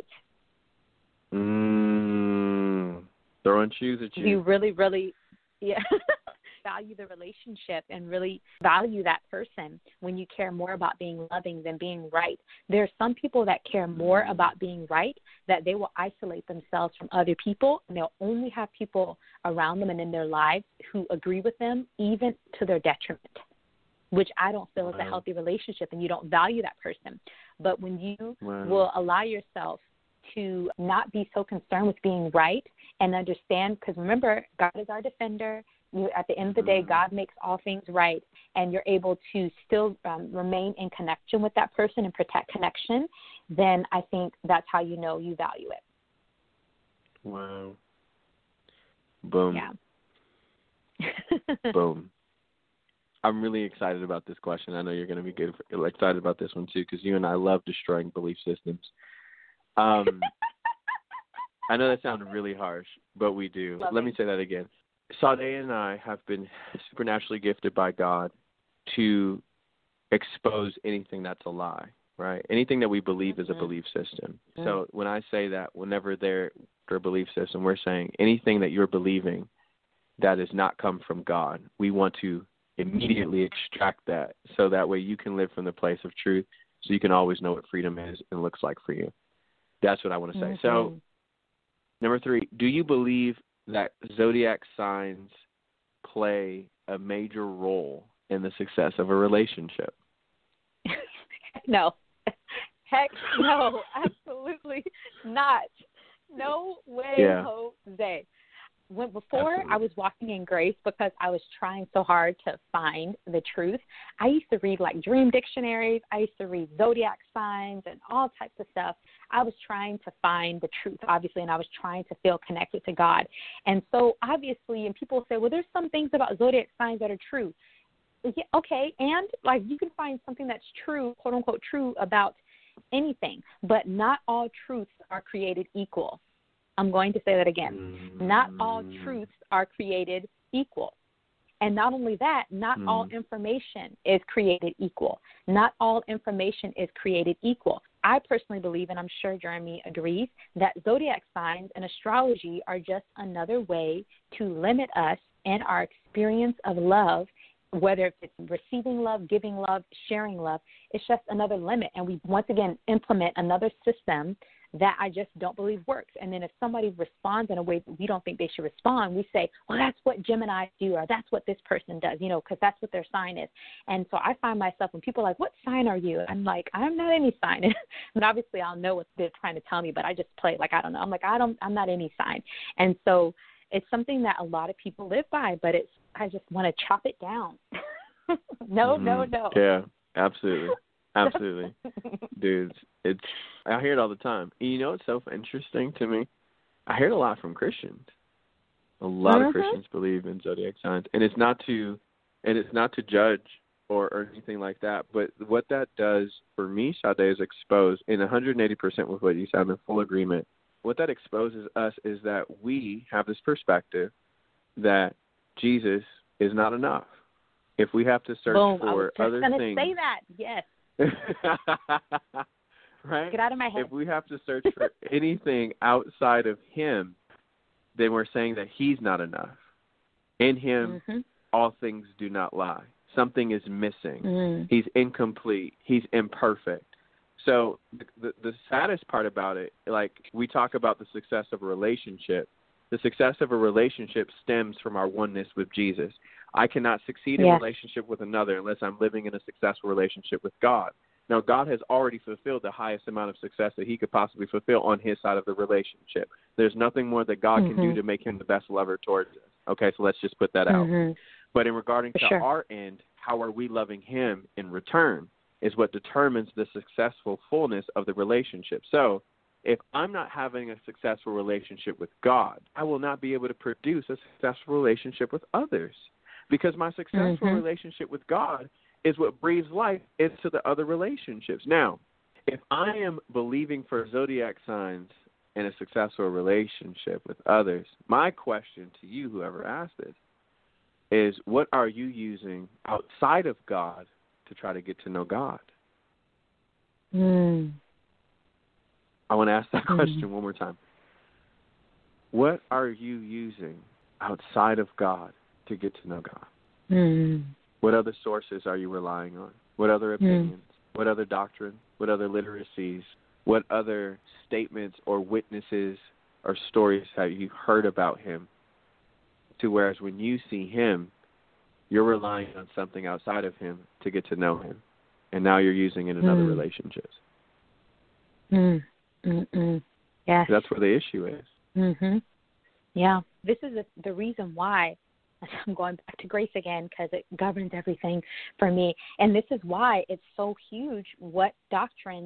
Mm, throwing shoes at you. You really, really, yeah. value the relationship and really value that person when you care more about being loving than being right. There are some people that care more about being right, that they will isolate themselves from other people, and they'll only have people around them and in their lives who agree with them, even to their detriment, which I don't feel wow. is a healthy relationship, and you don't value that person. But when you wow. will allow yourself to not be so concerned with being right and understand, because remember, God is our defender. You, at the end of the day, God makes all things right, and you're able to still um, remain in connection with that person and protect connection, then I think that's how you know you value it. Wow. Boom. Yeah. Boom. I'm really excited about this question. I know you're going to be good for, excited about this one too, because you and I love destroying belief systems. Um, I know that sounded really harsh, but we do. Love Let it. me say that again. Sade and I have been supernaturally gifted by God to expose anything that's a lie, right? Anything that we believe mm-hmm. is a belief system. Mm-hmm. So when I say that, whenever they're their belief system, we're saying anything that you're believing that does not come from God, we want to immediately extract that so that way you can live from the place of truth, so you can always know what freedom is and looks like for you. That's what I want to say. Mm-hmm. So, number three, do you believe that zodiac signs play a major role in the success of a relationship? No. Heck no. Absolutely not. No way, yeah. Jose. When before Absolutely. I was walking in grace because I was trying so hard to find the truth, I used to read like dream dictionaries. I used to read zodiac signs and all types of stuff. I was trying to find the truth, obviously, and I was trying to feel connected to God. And so obviously, and people say, well, there's some things about zodiac signs that are true. Yeah, okay, and like you can find something that's true, quote unquote, true about anything, but not all truths are created equal. I'm going to say that again. Mm. Not all truths are created equal. And not only that, not mm. all information is created equal. Not all information is created equal. I personally believe, and I'm sure Jeremy agrees, that zodiac signs and astrology are just another way to limit us and our experience of love, whether it's receiving love, giving love, sharing love. It's just another limit. And we once again implement another system that I just don't believe works. And then if somebody responds in a way that we don't think they should respond, we say, well, that's what Gemini do, or that's what this person does, you know, because that's what their sign is. And so I find myself, when people are like, what sign are you? I'm like, I'm not any sign. And obviously I'll know what they're trying to tell me, but I just play like, I don't know. I'm like, I don't, I'm not any sign. And so it's something that a lot of people live by, but it's, I just want to chop it down. no, mm-hmm. no, no. Yeah, absolutely. Absolutely. Dudes, it's, I hear it all the time. You know what's so interesting to me? I hear it a lot from Christians. A lot mm-hmm. of Christians believe in zodiac signs. And it's not to and it's not to judge or, or anything like that, but what that does for me, Sade, is expose, in one hundred eighty percent with what you said, I'm in full agreement. What that exposes us is that we have this perspective that Jesus is not enough. If we have to search Boom, for I was just other gonna things. Say that, yes. Right? Get out of my head. If we have to search for anything outside of him, then we're saying that he's not enough. In him, mm-hmm. all things do not lie. Something is missing. Mm. He's incomplete. He's imperfect. So the, the, the saddest part about it, like we talk about the success of a relationship, the success of a relationship stems from our oneness with Jesus. I cannot succeed in a yes. relationship with another unless I'm living in a successful relationship with God. Now, God has already fulfilled the highest amount of success that he could possibly fulfill on his side of the relationship. There's nothing more that God mm-hmm. can do to make him the best lover towards us. Okay, so let's just put that mm-hmm. out. But in regarding For to sure. our end, how are we loving him in return is what determines the successful fullness of the relationship. So if I'm not having a successful relationship with God, I will not be able to produce a successful relationship with others. Because my successful mm-hmm. relationship with God is what breathes life into the other relationships. Now, if I am believing for zodiac signs in a successful relationship with others, my question to you, whoever asked this, is what are you using outside of God to try to get to know God? Mm. I want to ask that mm. question one more time. What are you using outside of God to get to know God? Mm. What other sources are you relying on? What other opinions? Mm. What other doctrine? What other literacies? What other statements or witnesses or stories have you heard about him? To whereas when you see him, you're relying on something outside of him to get to know him. And now you're using it in mm. other relationships. Mm. Mm-mm. Yes. That's where the issue is. Mm-hmm. Yeah. This is a, the reason why I'm going back to grace again, because it governs everything for me. And this is why it's so huge what doctrines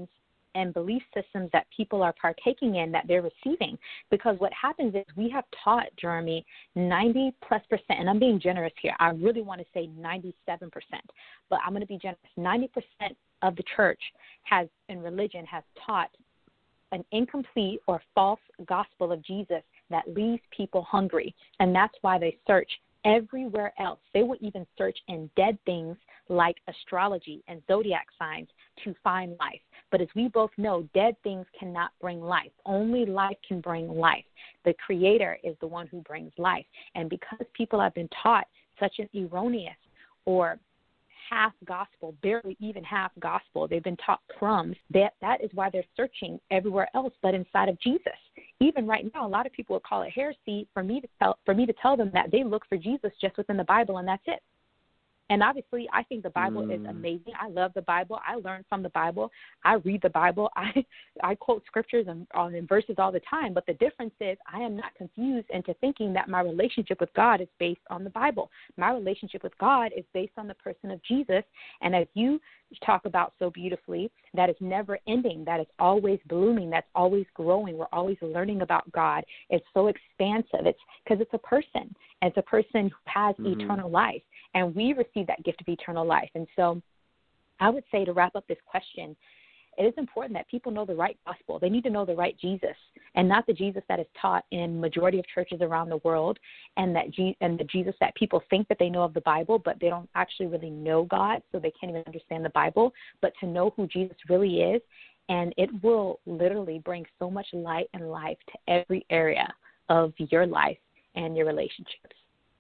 and belief systems that people are partaking in that they're receiving. Because what happens is we have taught, Jeremy, ninety plus percent, and I'm being generous here. I really want to say ninety-seven percent, but I'm going to be generous. ninety percent of the church has, in religion, has taught an incomplete or false gospel of Jesus that leaves people hungry. And that's why they search everywhere else. They will even search in dead things like astrology and zodiac signs to find life. But as we both know, dead things cannot bring life. Only life can bring life. The Creator is the one who brings life. And because people have been taught such an erroneous or half gospel, barely even half gospel, they've been taught crumbs, that, that is why they're searching everywhere else but inside of Jesus. Even right now, a lot of people would call it heresy for me to tell for me to tell them that they look for Jesus just within the Bible and that's it. And obviously, I think the Bible mm. is amazing. I love the Bible. I learn from the Bible. I read the Bible. I I quote scriptures and, and verses all the time. But the difference is I am not confused into thinking that my relationship with God is based on the Bible. My relationship with God is based on the person of Jesus. And as you talk about so beautifully, that is never ending. That is always blooming. That's always growing. We're always learning about God. It's so expansive. It's because it's a person. And it's a person who has mm-hmm. eternal life. And we receive that gift of eternal life. And so I would say, to wrap up this question, it is important that people know the right gospel. They need to know the right Jesus, and not the Jesus that is taught in majority of churches around the world, and that G- and the Jesus that people think that they know of the Bible, but they don't actually really know God, so they can't even understand the Bible. But to know who Jesus really is, and it will literally bring so much light and life to every area of your life and your relationships.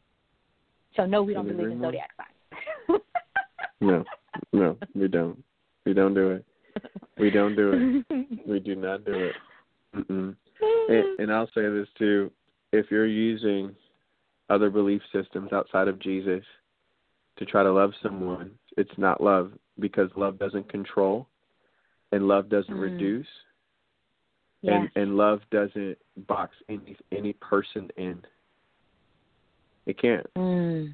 So, no, we don't believe in zodiac signs. no, no, we don't. We don't do it. We don't do it. We do not do it. Mm-mm. And, and I'll say this, too. If you're using other belief systems outside of Jesus to try to love someone, it's not love, because love doesn't control and love doesn't mm. reduce. Yes. And, and love doesn't box any any person in. It can't. Mm.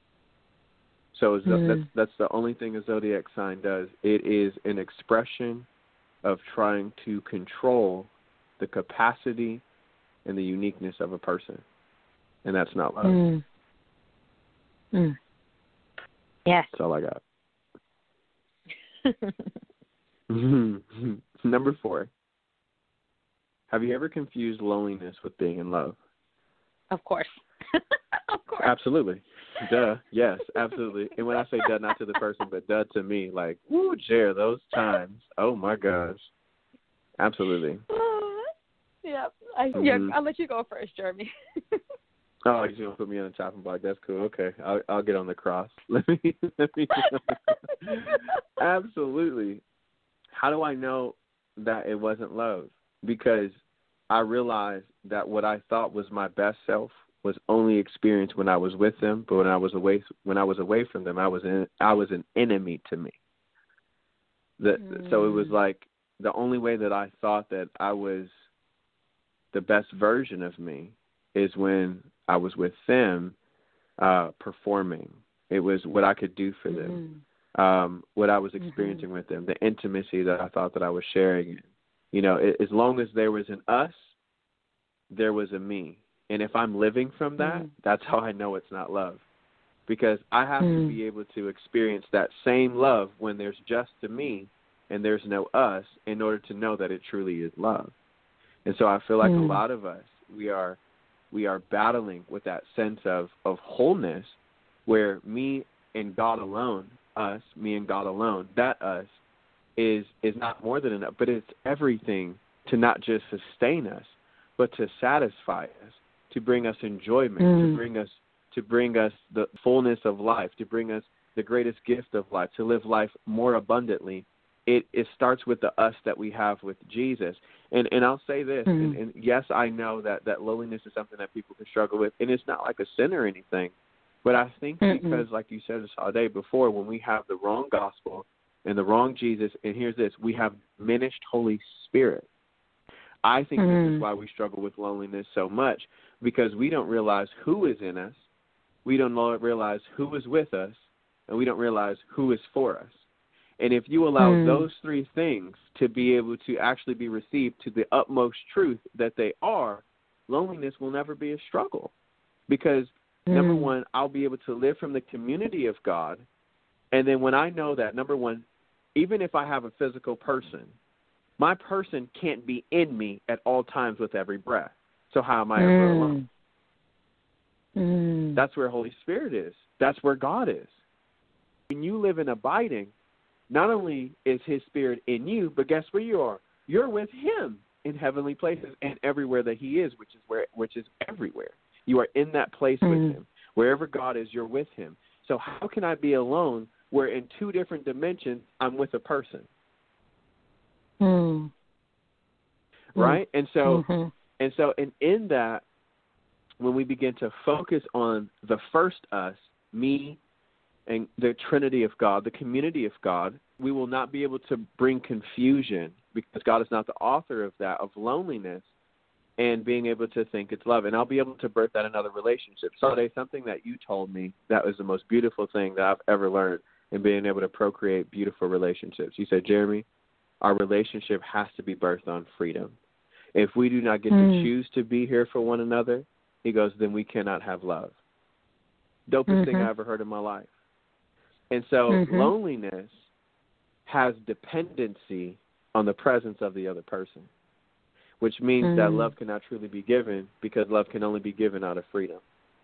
So mm. that's that's the only thing a zodiac sign does. It is an expression of trying to control the capacity and the uniqueness of a person, and that's not love. Mm. Mm. Yes. That's all I got. Number four. Have you ever confused loneliness with being in love? Of course. Of course. Absolutely. Duh. Yes, absolutely. And when I say duh, not to the person, but duh to me, like, woo, Jer, those times. Oh, my gosh. Absolutely. Uh, yeah. I, mm-hmm. yeah. I'll let you go first, Jeremy. Oh, you're going to put me on the chopping block. That's cool. Okay. I'll, I'll get on the cross. Let me, let me. Absolutely. How do I know that it wasn't love? Because I realized that what I thought was my best self was only experienced when I was with them, but when I was away when I was away from them, I was in, I was an enemy to me. The, mm. So it was like the only way that I thought that I was the best version of me is when I was with them, uh, performing. It was what I could do for mm. them, um, what I was experiencing mm-hmm. with them, the intimacy that I thought that I was sharing. You know, it, as long as there was an us, there was a me. And if I'm living from that, mm. that's how I know it's not love. Because I have mm. to be able to experience that same love when there's just a me and there's no us in order to know that it truly is love. And so I feel like mm. a lot of us, we are we are battling with that sense of, of wholeness where me and God alone, us, me and God alone, that us is is not more than enough, but it's everything to not just sustain us, but to satisfy us, to bring us enjoyment, mm. to bring us to bring us the fullness of life, to bring us the greatest gift of life, to live life more abundantly. It it starts with the us that we have with Jesus. And and I'll say this, mm. and, and yes, I know that, that loneliness is something that people can struggle with, and it's not like a sin or anything. But I think Mm-mm. because, like you said all day before, when we have the wrong gospel and the wrong Jesus, and here's this, we have diminished Holy Spirit. I think mm. this is why we struggle with loneliness so much, because we don't realize who is in us, we don't realize who is with us, and we don't realize who is for us. And if you allow mm. those three things to be able to actually be received to the utmost truth that they are, loneliness will never be a struggle. Because, mm. number one, I'll be able to live from the community of God. And then when I know that, number one, even if I have a physical person, my person can't be in me at all times with every breath. So how am I ever mm. alone? Mm. That's where Holy Spirit is. That's where God is. When you live in abiding, not only is his Spirit in you, but guess where you are? You're with him in heavenly places and everywhere that he is, which is where, which is everywhere. You are in that place mm. with him. Wherever God is, you're with him. So how can I be alone where in two different dimensions I'm with a person? Mm. Right? And so, mm-hmm. and so, and in that, when we begin to focus on the first us, me, and the Trinity of God, the community of God, we will not be able to bring confusion because God is not the author of that, of loneliness, and being able to think it's love. And I'll be able to birth that in other relationships. Sunday, something that you told me that was the most beautiful thing that I've ever learned in being able to procreate beautiful relationships. You said, Jeremy, our relationship has to be birthed on freedom. If we do not get mm. to choose to be here for one another, he goes, then we cannot have love. Dopest mm-hmm. thing I ever heard in my life. And so mm-hmm. loneliness has dependency on the presence of the other person, which means mm. that love cannot truly be given because love can only be given out of freedom.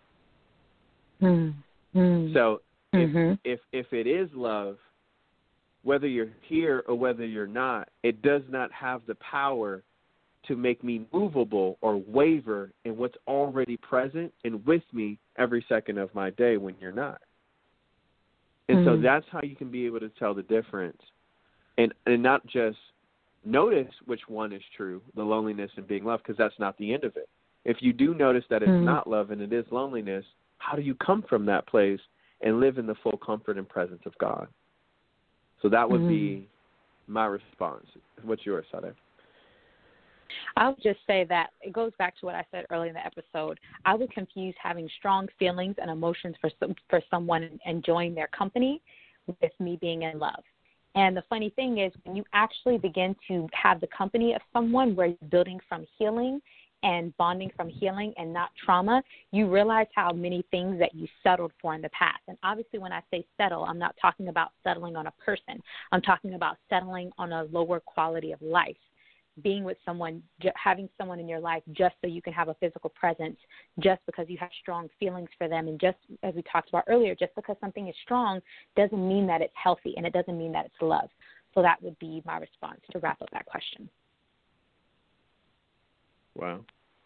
Mm. Mm. So mm-hmm. if, if if it is love, whether you're here or whether you're not, it does not have the power to make me movable or waver in what's already present and with me every second of my day when you're not. And mm. so that's how you can be able to tell the difference and, and not just notice which one is true, the loneliness and being loved, because that's not the end of it. If you do notice that it's mm. not love and it is loneliness, how do you come from that place and live in the full comfort and presence of God? So that would mm. be my response. What's yours, Sade? I would just say that it goes back to what I said earlier in the episode. I would confuse having strong feelings and emotions for some, for someone enjoying their company with me being in love. And the funny thing is when you actually begin to have the company of someone where you're building from healing and bonding from healing and not trauma, you realize how many things that you settled for in the past. And obviously when I say settle, I'm not talking about settling on a person. I'm talking about settling on a lower quality of life. Being with someone, having someone in your life just so you can have a physical presence, just because you have strong feelings for them. And just as we talked about earlier, just because something is strong doesn't mean that it's healthy, and it doesn't mean that it's love. So that would be my response to wrap up that question. Wow.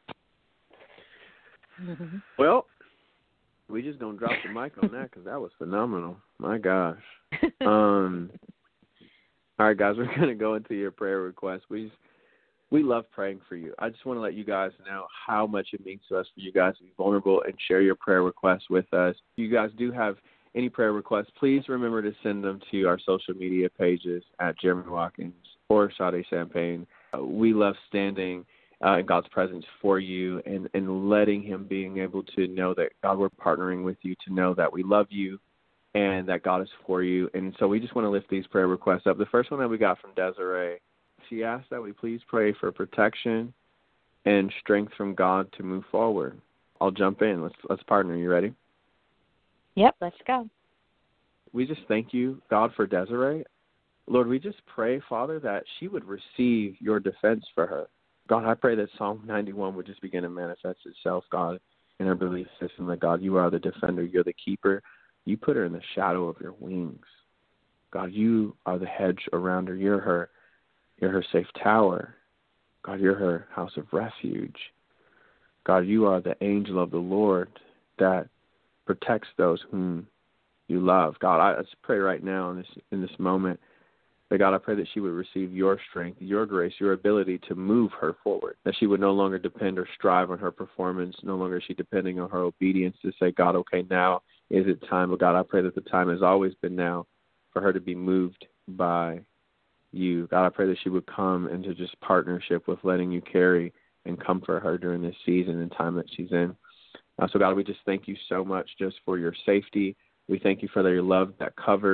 Mm-hmm. Well, we just going to drop the mic on that because that was phenomenal. My gosh. um. All right, guys, we're going to go into your prayer request. We We love praying for you. I just want to let you guys know how much it means to us for you guys to be vulnerable and share your prayer requests with us. If you guys do have any prayer requests, please remember to send them to our social media pages at Jeremy Watkins or Sade Champagne. Uh, we love standing uh, in God's presence for you and, and letting him being able to know that, God, we're partnering with you to know that we love you and that God is for you. And so we just want to lift these prayer requests up. The first one that we got from Desiree, she asked that we please pray for protection and strength from God to move forward. I'll jump in. Let's let's partner. You ready? Yep, let's go. We just thank you, God, for Desiree. Lord, we just pray, Father, that she would receive your defense for her. God, I pray that Psalm ninety-one would just begin to manifest itself, God, in her belief system that, God, you are the defender, you're the keeper. You put her in the shadow of your wings. God, you are the hedge around her. You're her, you're her safe tower. God, you're her house of refuge. God, you are the angel of the Lord that protects those whom you love. God, I just pray right now in this in this moment that, God, I pray that she would receive your strength, your grace, your ability to move her forward, that she would no longer depend or strive on her performance, no longer is she depending on her obedience to say, God, okay, now is it time? But God, I pray that the time has always been now for her to be moved by you. God, I pray that she would come into just partnership with letting you carry and comfort her during this season and time that she's in. Uh, so, God, we just thank you so much just for your safety. We thank you for your love that covers.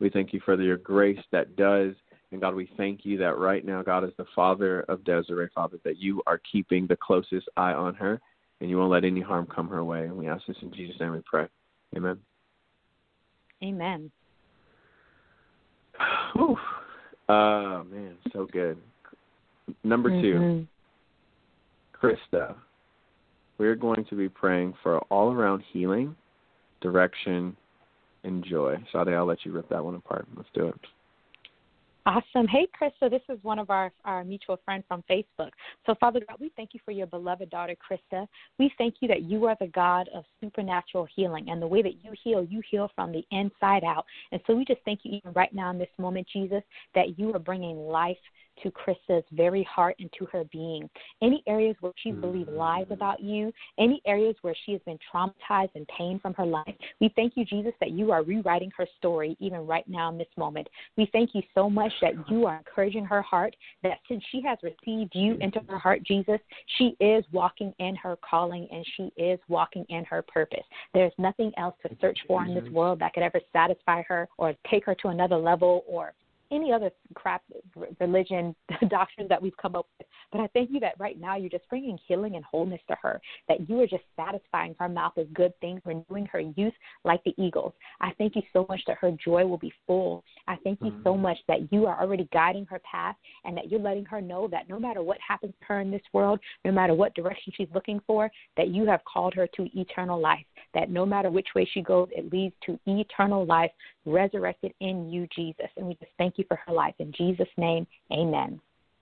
We thank you for your grace that does. And, God, we thank you that right now, God, as the father of Desiree, Father, that you are keeping the closest eye on her and you won't let any harm come her way. And we ask this in Jesus' name we pray. Amen. Amen. Whew. Oh, man, so good. Number two, mm-hmm. Krista, we're going to be praying for all-around healing, direction, and joy. Sade, I'll let you rip that one apart. Let's do it. Awesome. Hey, Krista, this is one of our, our mutual friends from Facebook. So, Father God, we thank you for your beloved daughter, Krista. We thank you that you are the God of supernatural healing, and the way that you heal, you heal from the inside out. And so we just thank you even right now in this moment, Jesus, that you are bringing life to Krista's very heart and to her being. Any areas where she's believed lies about you, any areas where she has been traumatized and pain from her life, we thank you, Jesus, that you are rewriting her story even right now in this moment. We thank you so much that you are encouraging her heart, that since she has received you into her heart, Jesus, she is walking in her calling and she is walking in her purpose. There's nothing else to search for in this world that could ever satisfy her or take her to another level or any other crap religion doctrines that we've come up with. But I thank you that right now you're just bringing healing and wholeness to her, that you are just satisfying her mouth with good things, renewing her youth like the eagles. I thank you so much that her joy will be full. I thank you so much that you are already guiding her path and that you're letting her know that no matter what happens to her in this world, no matter what direction she's looking for, that you have called her to eternal life, that no matter which way she goes, it leads to eternal life resurrected in you, Jesus. And we just thank you for her life. In Jesus' name, amen.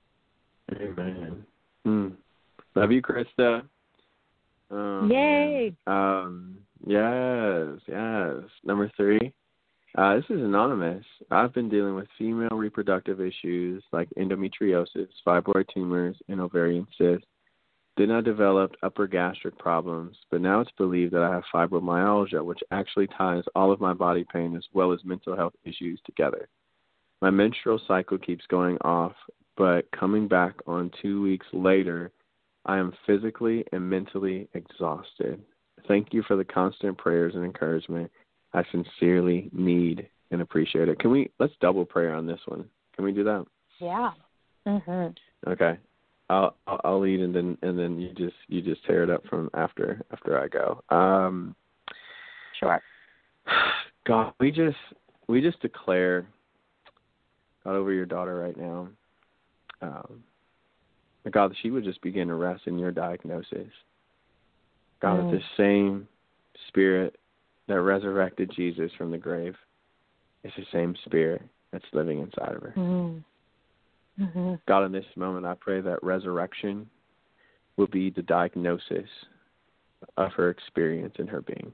Amen. Mm. Love you, Krista. Um, Yay. Um, yes, yes. Number three. Uh, this is anonymous. I've been dealing with female reproductive issues like endometriosis, fibroid tumors, and ovarian cysts. Then I developed upper gastric problems, but now it's believed that I have fibromyalgia, which actually ties all of my body pain as well as mental health issues together. My menstrual cycle keeps going off, but coming back on two weeks later, I am physically and mentally exhausted. Thank you for the constant prayers and encouragement. I sincerely need and appreciate it. Can we, let's double prayer on this one. Can we do that? Yeah. Mm-hmm. Okay. I'll, I'll I'll lead and then and then you just you just tear it up from after after I go. Um, sure. God, we just we just declare, God, over your daughter right now, um, God, that she would just begin to rest in your diagnosis. God, mm. that the same Spirit that resurrected Jesus from the grave is the same Spirit that's living inside of her. Mm. Mm-hmm. God, in this moment, I pray that resurrection will be the diagnosis of her experience and her being.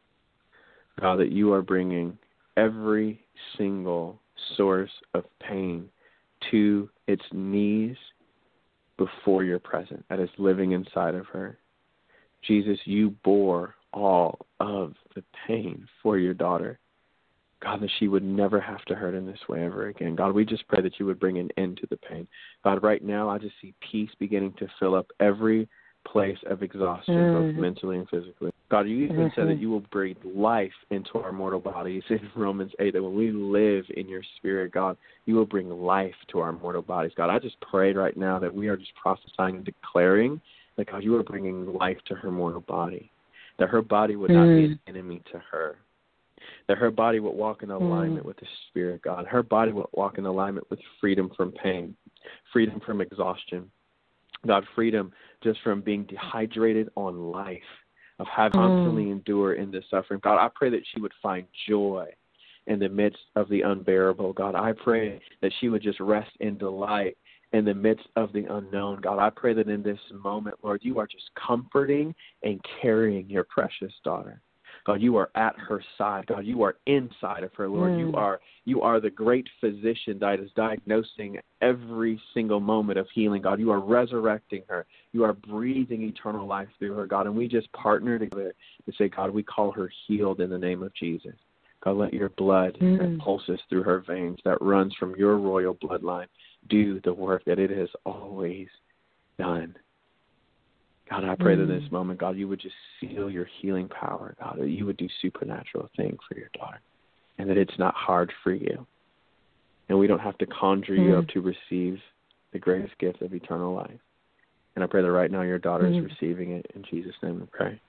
God, that you are bringing every single source of pain to its knees before your presence that is living inside of her. Jesus, you bore all of the pain for your daughter. God, that she would never have to hurt in this way ever again. God, we just pray that you would bring an end to the pain. God, right now I just see peace beginning to fill up every place of exhaustion, mm. both mentally and physically. God, you even mm-hmm. said that you will breathe life into our mortal bodies in Romans eight, that when we live in your Spirit, God, you will bring life to our mortal bodies. God, I just prayed right now that we are just prophesying and declaring that, God, you are bringing life to her mortal body, that her body would mm. not be an enemy to her, that her body would walk in alignment mm. with the Spirit, God. Her body would walk in alignment with freedom from pain, freedom from exhaustion, God, freedom just from being dehydrated on life, of having mm. constantly endure in this suffering. God, I pray that she would find joy in the midst of the unbearable. God, I pray that she would just rest in delight in the midst of the unknown. God, I pray that in this moment, Lord, you are just comforting and carrying your precious daughter. God, you are at her side. God, you are inside of her, Lord. Mm. You are you are the great physician that is diagnosing every single moment of healing. God, you are resurrecting her. You are breathing eternal life through her, God. And we just partner together to say, God, we call her healed in the name of Jesus. God, let your blood mm. that pulses through her veins, that runs from your royal bloodline, do the work that it has always done. God, I pray mm. that in this moment, God, you would just seal your healing power, God, that you would do supernatural things for your daughter. and that it's not hard for you. And we don't have to conjure mm-hmm. you up to receive the greatest gift of eternal life. And I pray that right now your daughter mm-hmm. is receiving it. In Jesus' name we pray.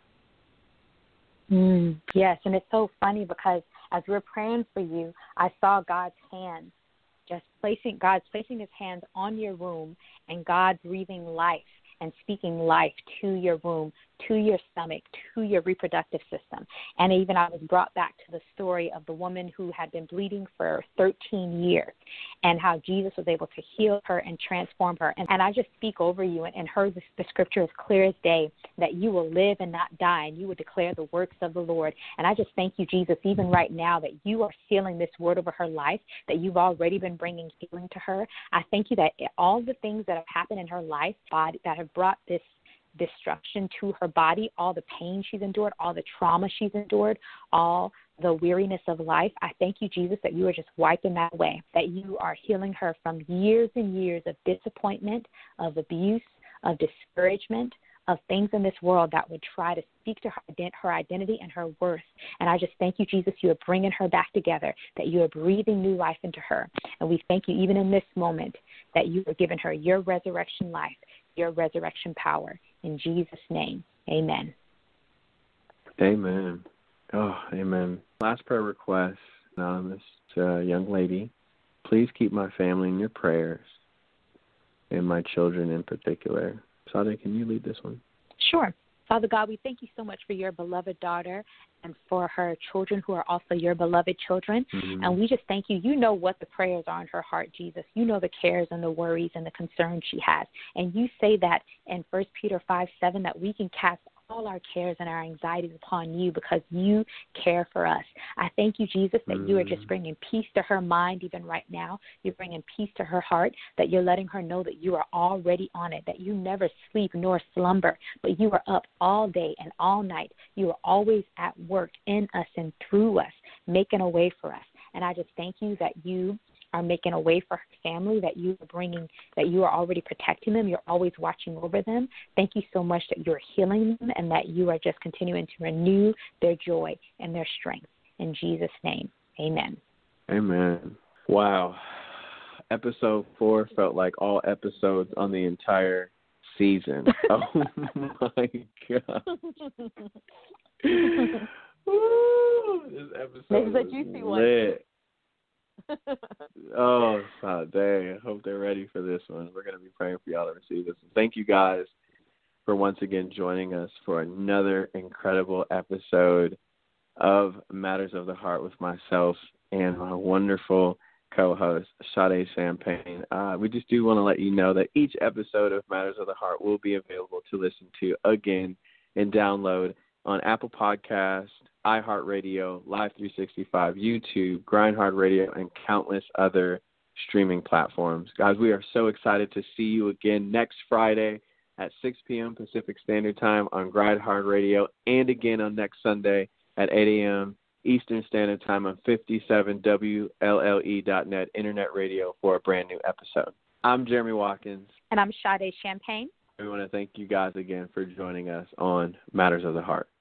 Mm, yes, and it's so funny because as we're praying for you, I saw God's hand just placing, God's placing his hands on your womb and God breathing life and speaking life to your womb, to your stomach, to your reproductive system. And even I was brought back to the story of the woman who had been bleeding for thirteen years and how Jesus was able to heal her and transform her. And, and I just speak over you and, and heard the, the scripture as clear as day that you will live and not die and you will declare the works of the Lord. And I just thank you, Jesus, even right now that you are sealing this word over her life, that you've already been bringing healing to her. I thank you that all the things that have happened in her life body, that have brought this destruction to her body, all the pain she's endured, all the trauma she's endured, all the weariness of life, I thank you, Jesus, that you are just wiping that away, that you are healing her from years and years of disappointment, of abuse, of discouragement, of things in this world that would try to speak to her, her identity and her worth. And I just thank you, Jesus, you are bringing her back together, that you are breathing new life into her. And we thank you even in this moment that you are giving her your resurrection life, your resurrection power. In Jesus' name, amen. Amen. Oh, amen. Last prayer request, anonymous, to a young lady. Please keep my family in your prayers and my children in particular. Sade, can you lead this one? Sure. Father God, we thank you so much for your beloved daughter and for her children who are also your beloved children. Mm-hmm. And we just thank you. You know what the prayers are in her heart, Jesus. You know the cares and the worries and the concerns she has. And you say that in First Peter five seven that we can cast all our cares and our anxieties upon you because you care for us. I thank you, Jesus, that mm. you are just bringing peace to her mind even right now. You're bringing peace to her heart, that you're letting her know that you are already on it, that you never sleep nor slumber, but you are up all day and all night. You are always at work in us and through us, making a way for us. And I just thank you that you are making a way for her family, that you are bringing, that you are already protecting them. You're always watching over them. Thank you so much that you're healing them and that you are just continuing to renew their joy and their strength. In Jesus' name, amen. Amen. Wow. Episode four felt like all episodes on the entire season. Oh, my God. Woo, this episode this is a juicy lit. one. Oh, Sade. I hope they're ready for this one. We're going to be praying for y'all to receive this. Thank you guys for once again joining us for another incredible episode of Matters of the Heart with myself and my wonderful co-host, Sade Champagne. Uh, we just do want to let you know that each episode of Matters of the Heart will be available to listen to again and download on Apple Podcasts, iHeartRadio, Live three sixty-five, YouTube, Grindhard Radio, and countless other streaming platforms. Guys, we are so excited to see you again next Friday at six p.m. Pacific Standard Time on Grindhard Radio, and again on next Sunday at eight a.m. Eastern Standard Time on fifty-seven W L L E dot net Internet Radio for a brand new episode. I'm Jeremy Watkins. And I'm Sade Champagne. We want to thank you guys again for joining us on Matters of the Heart.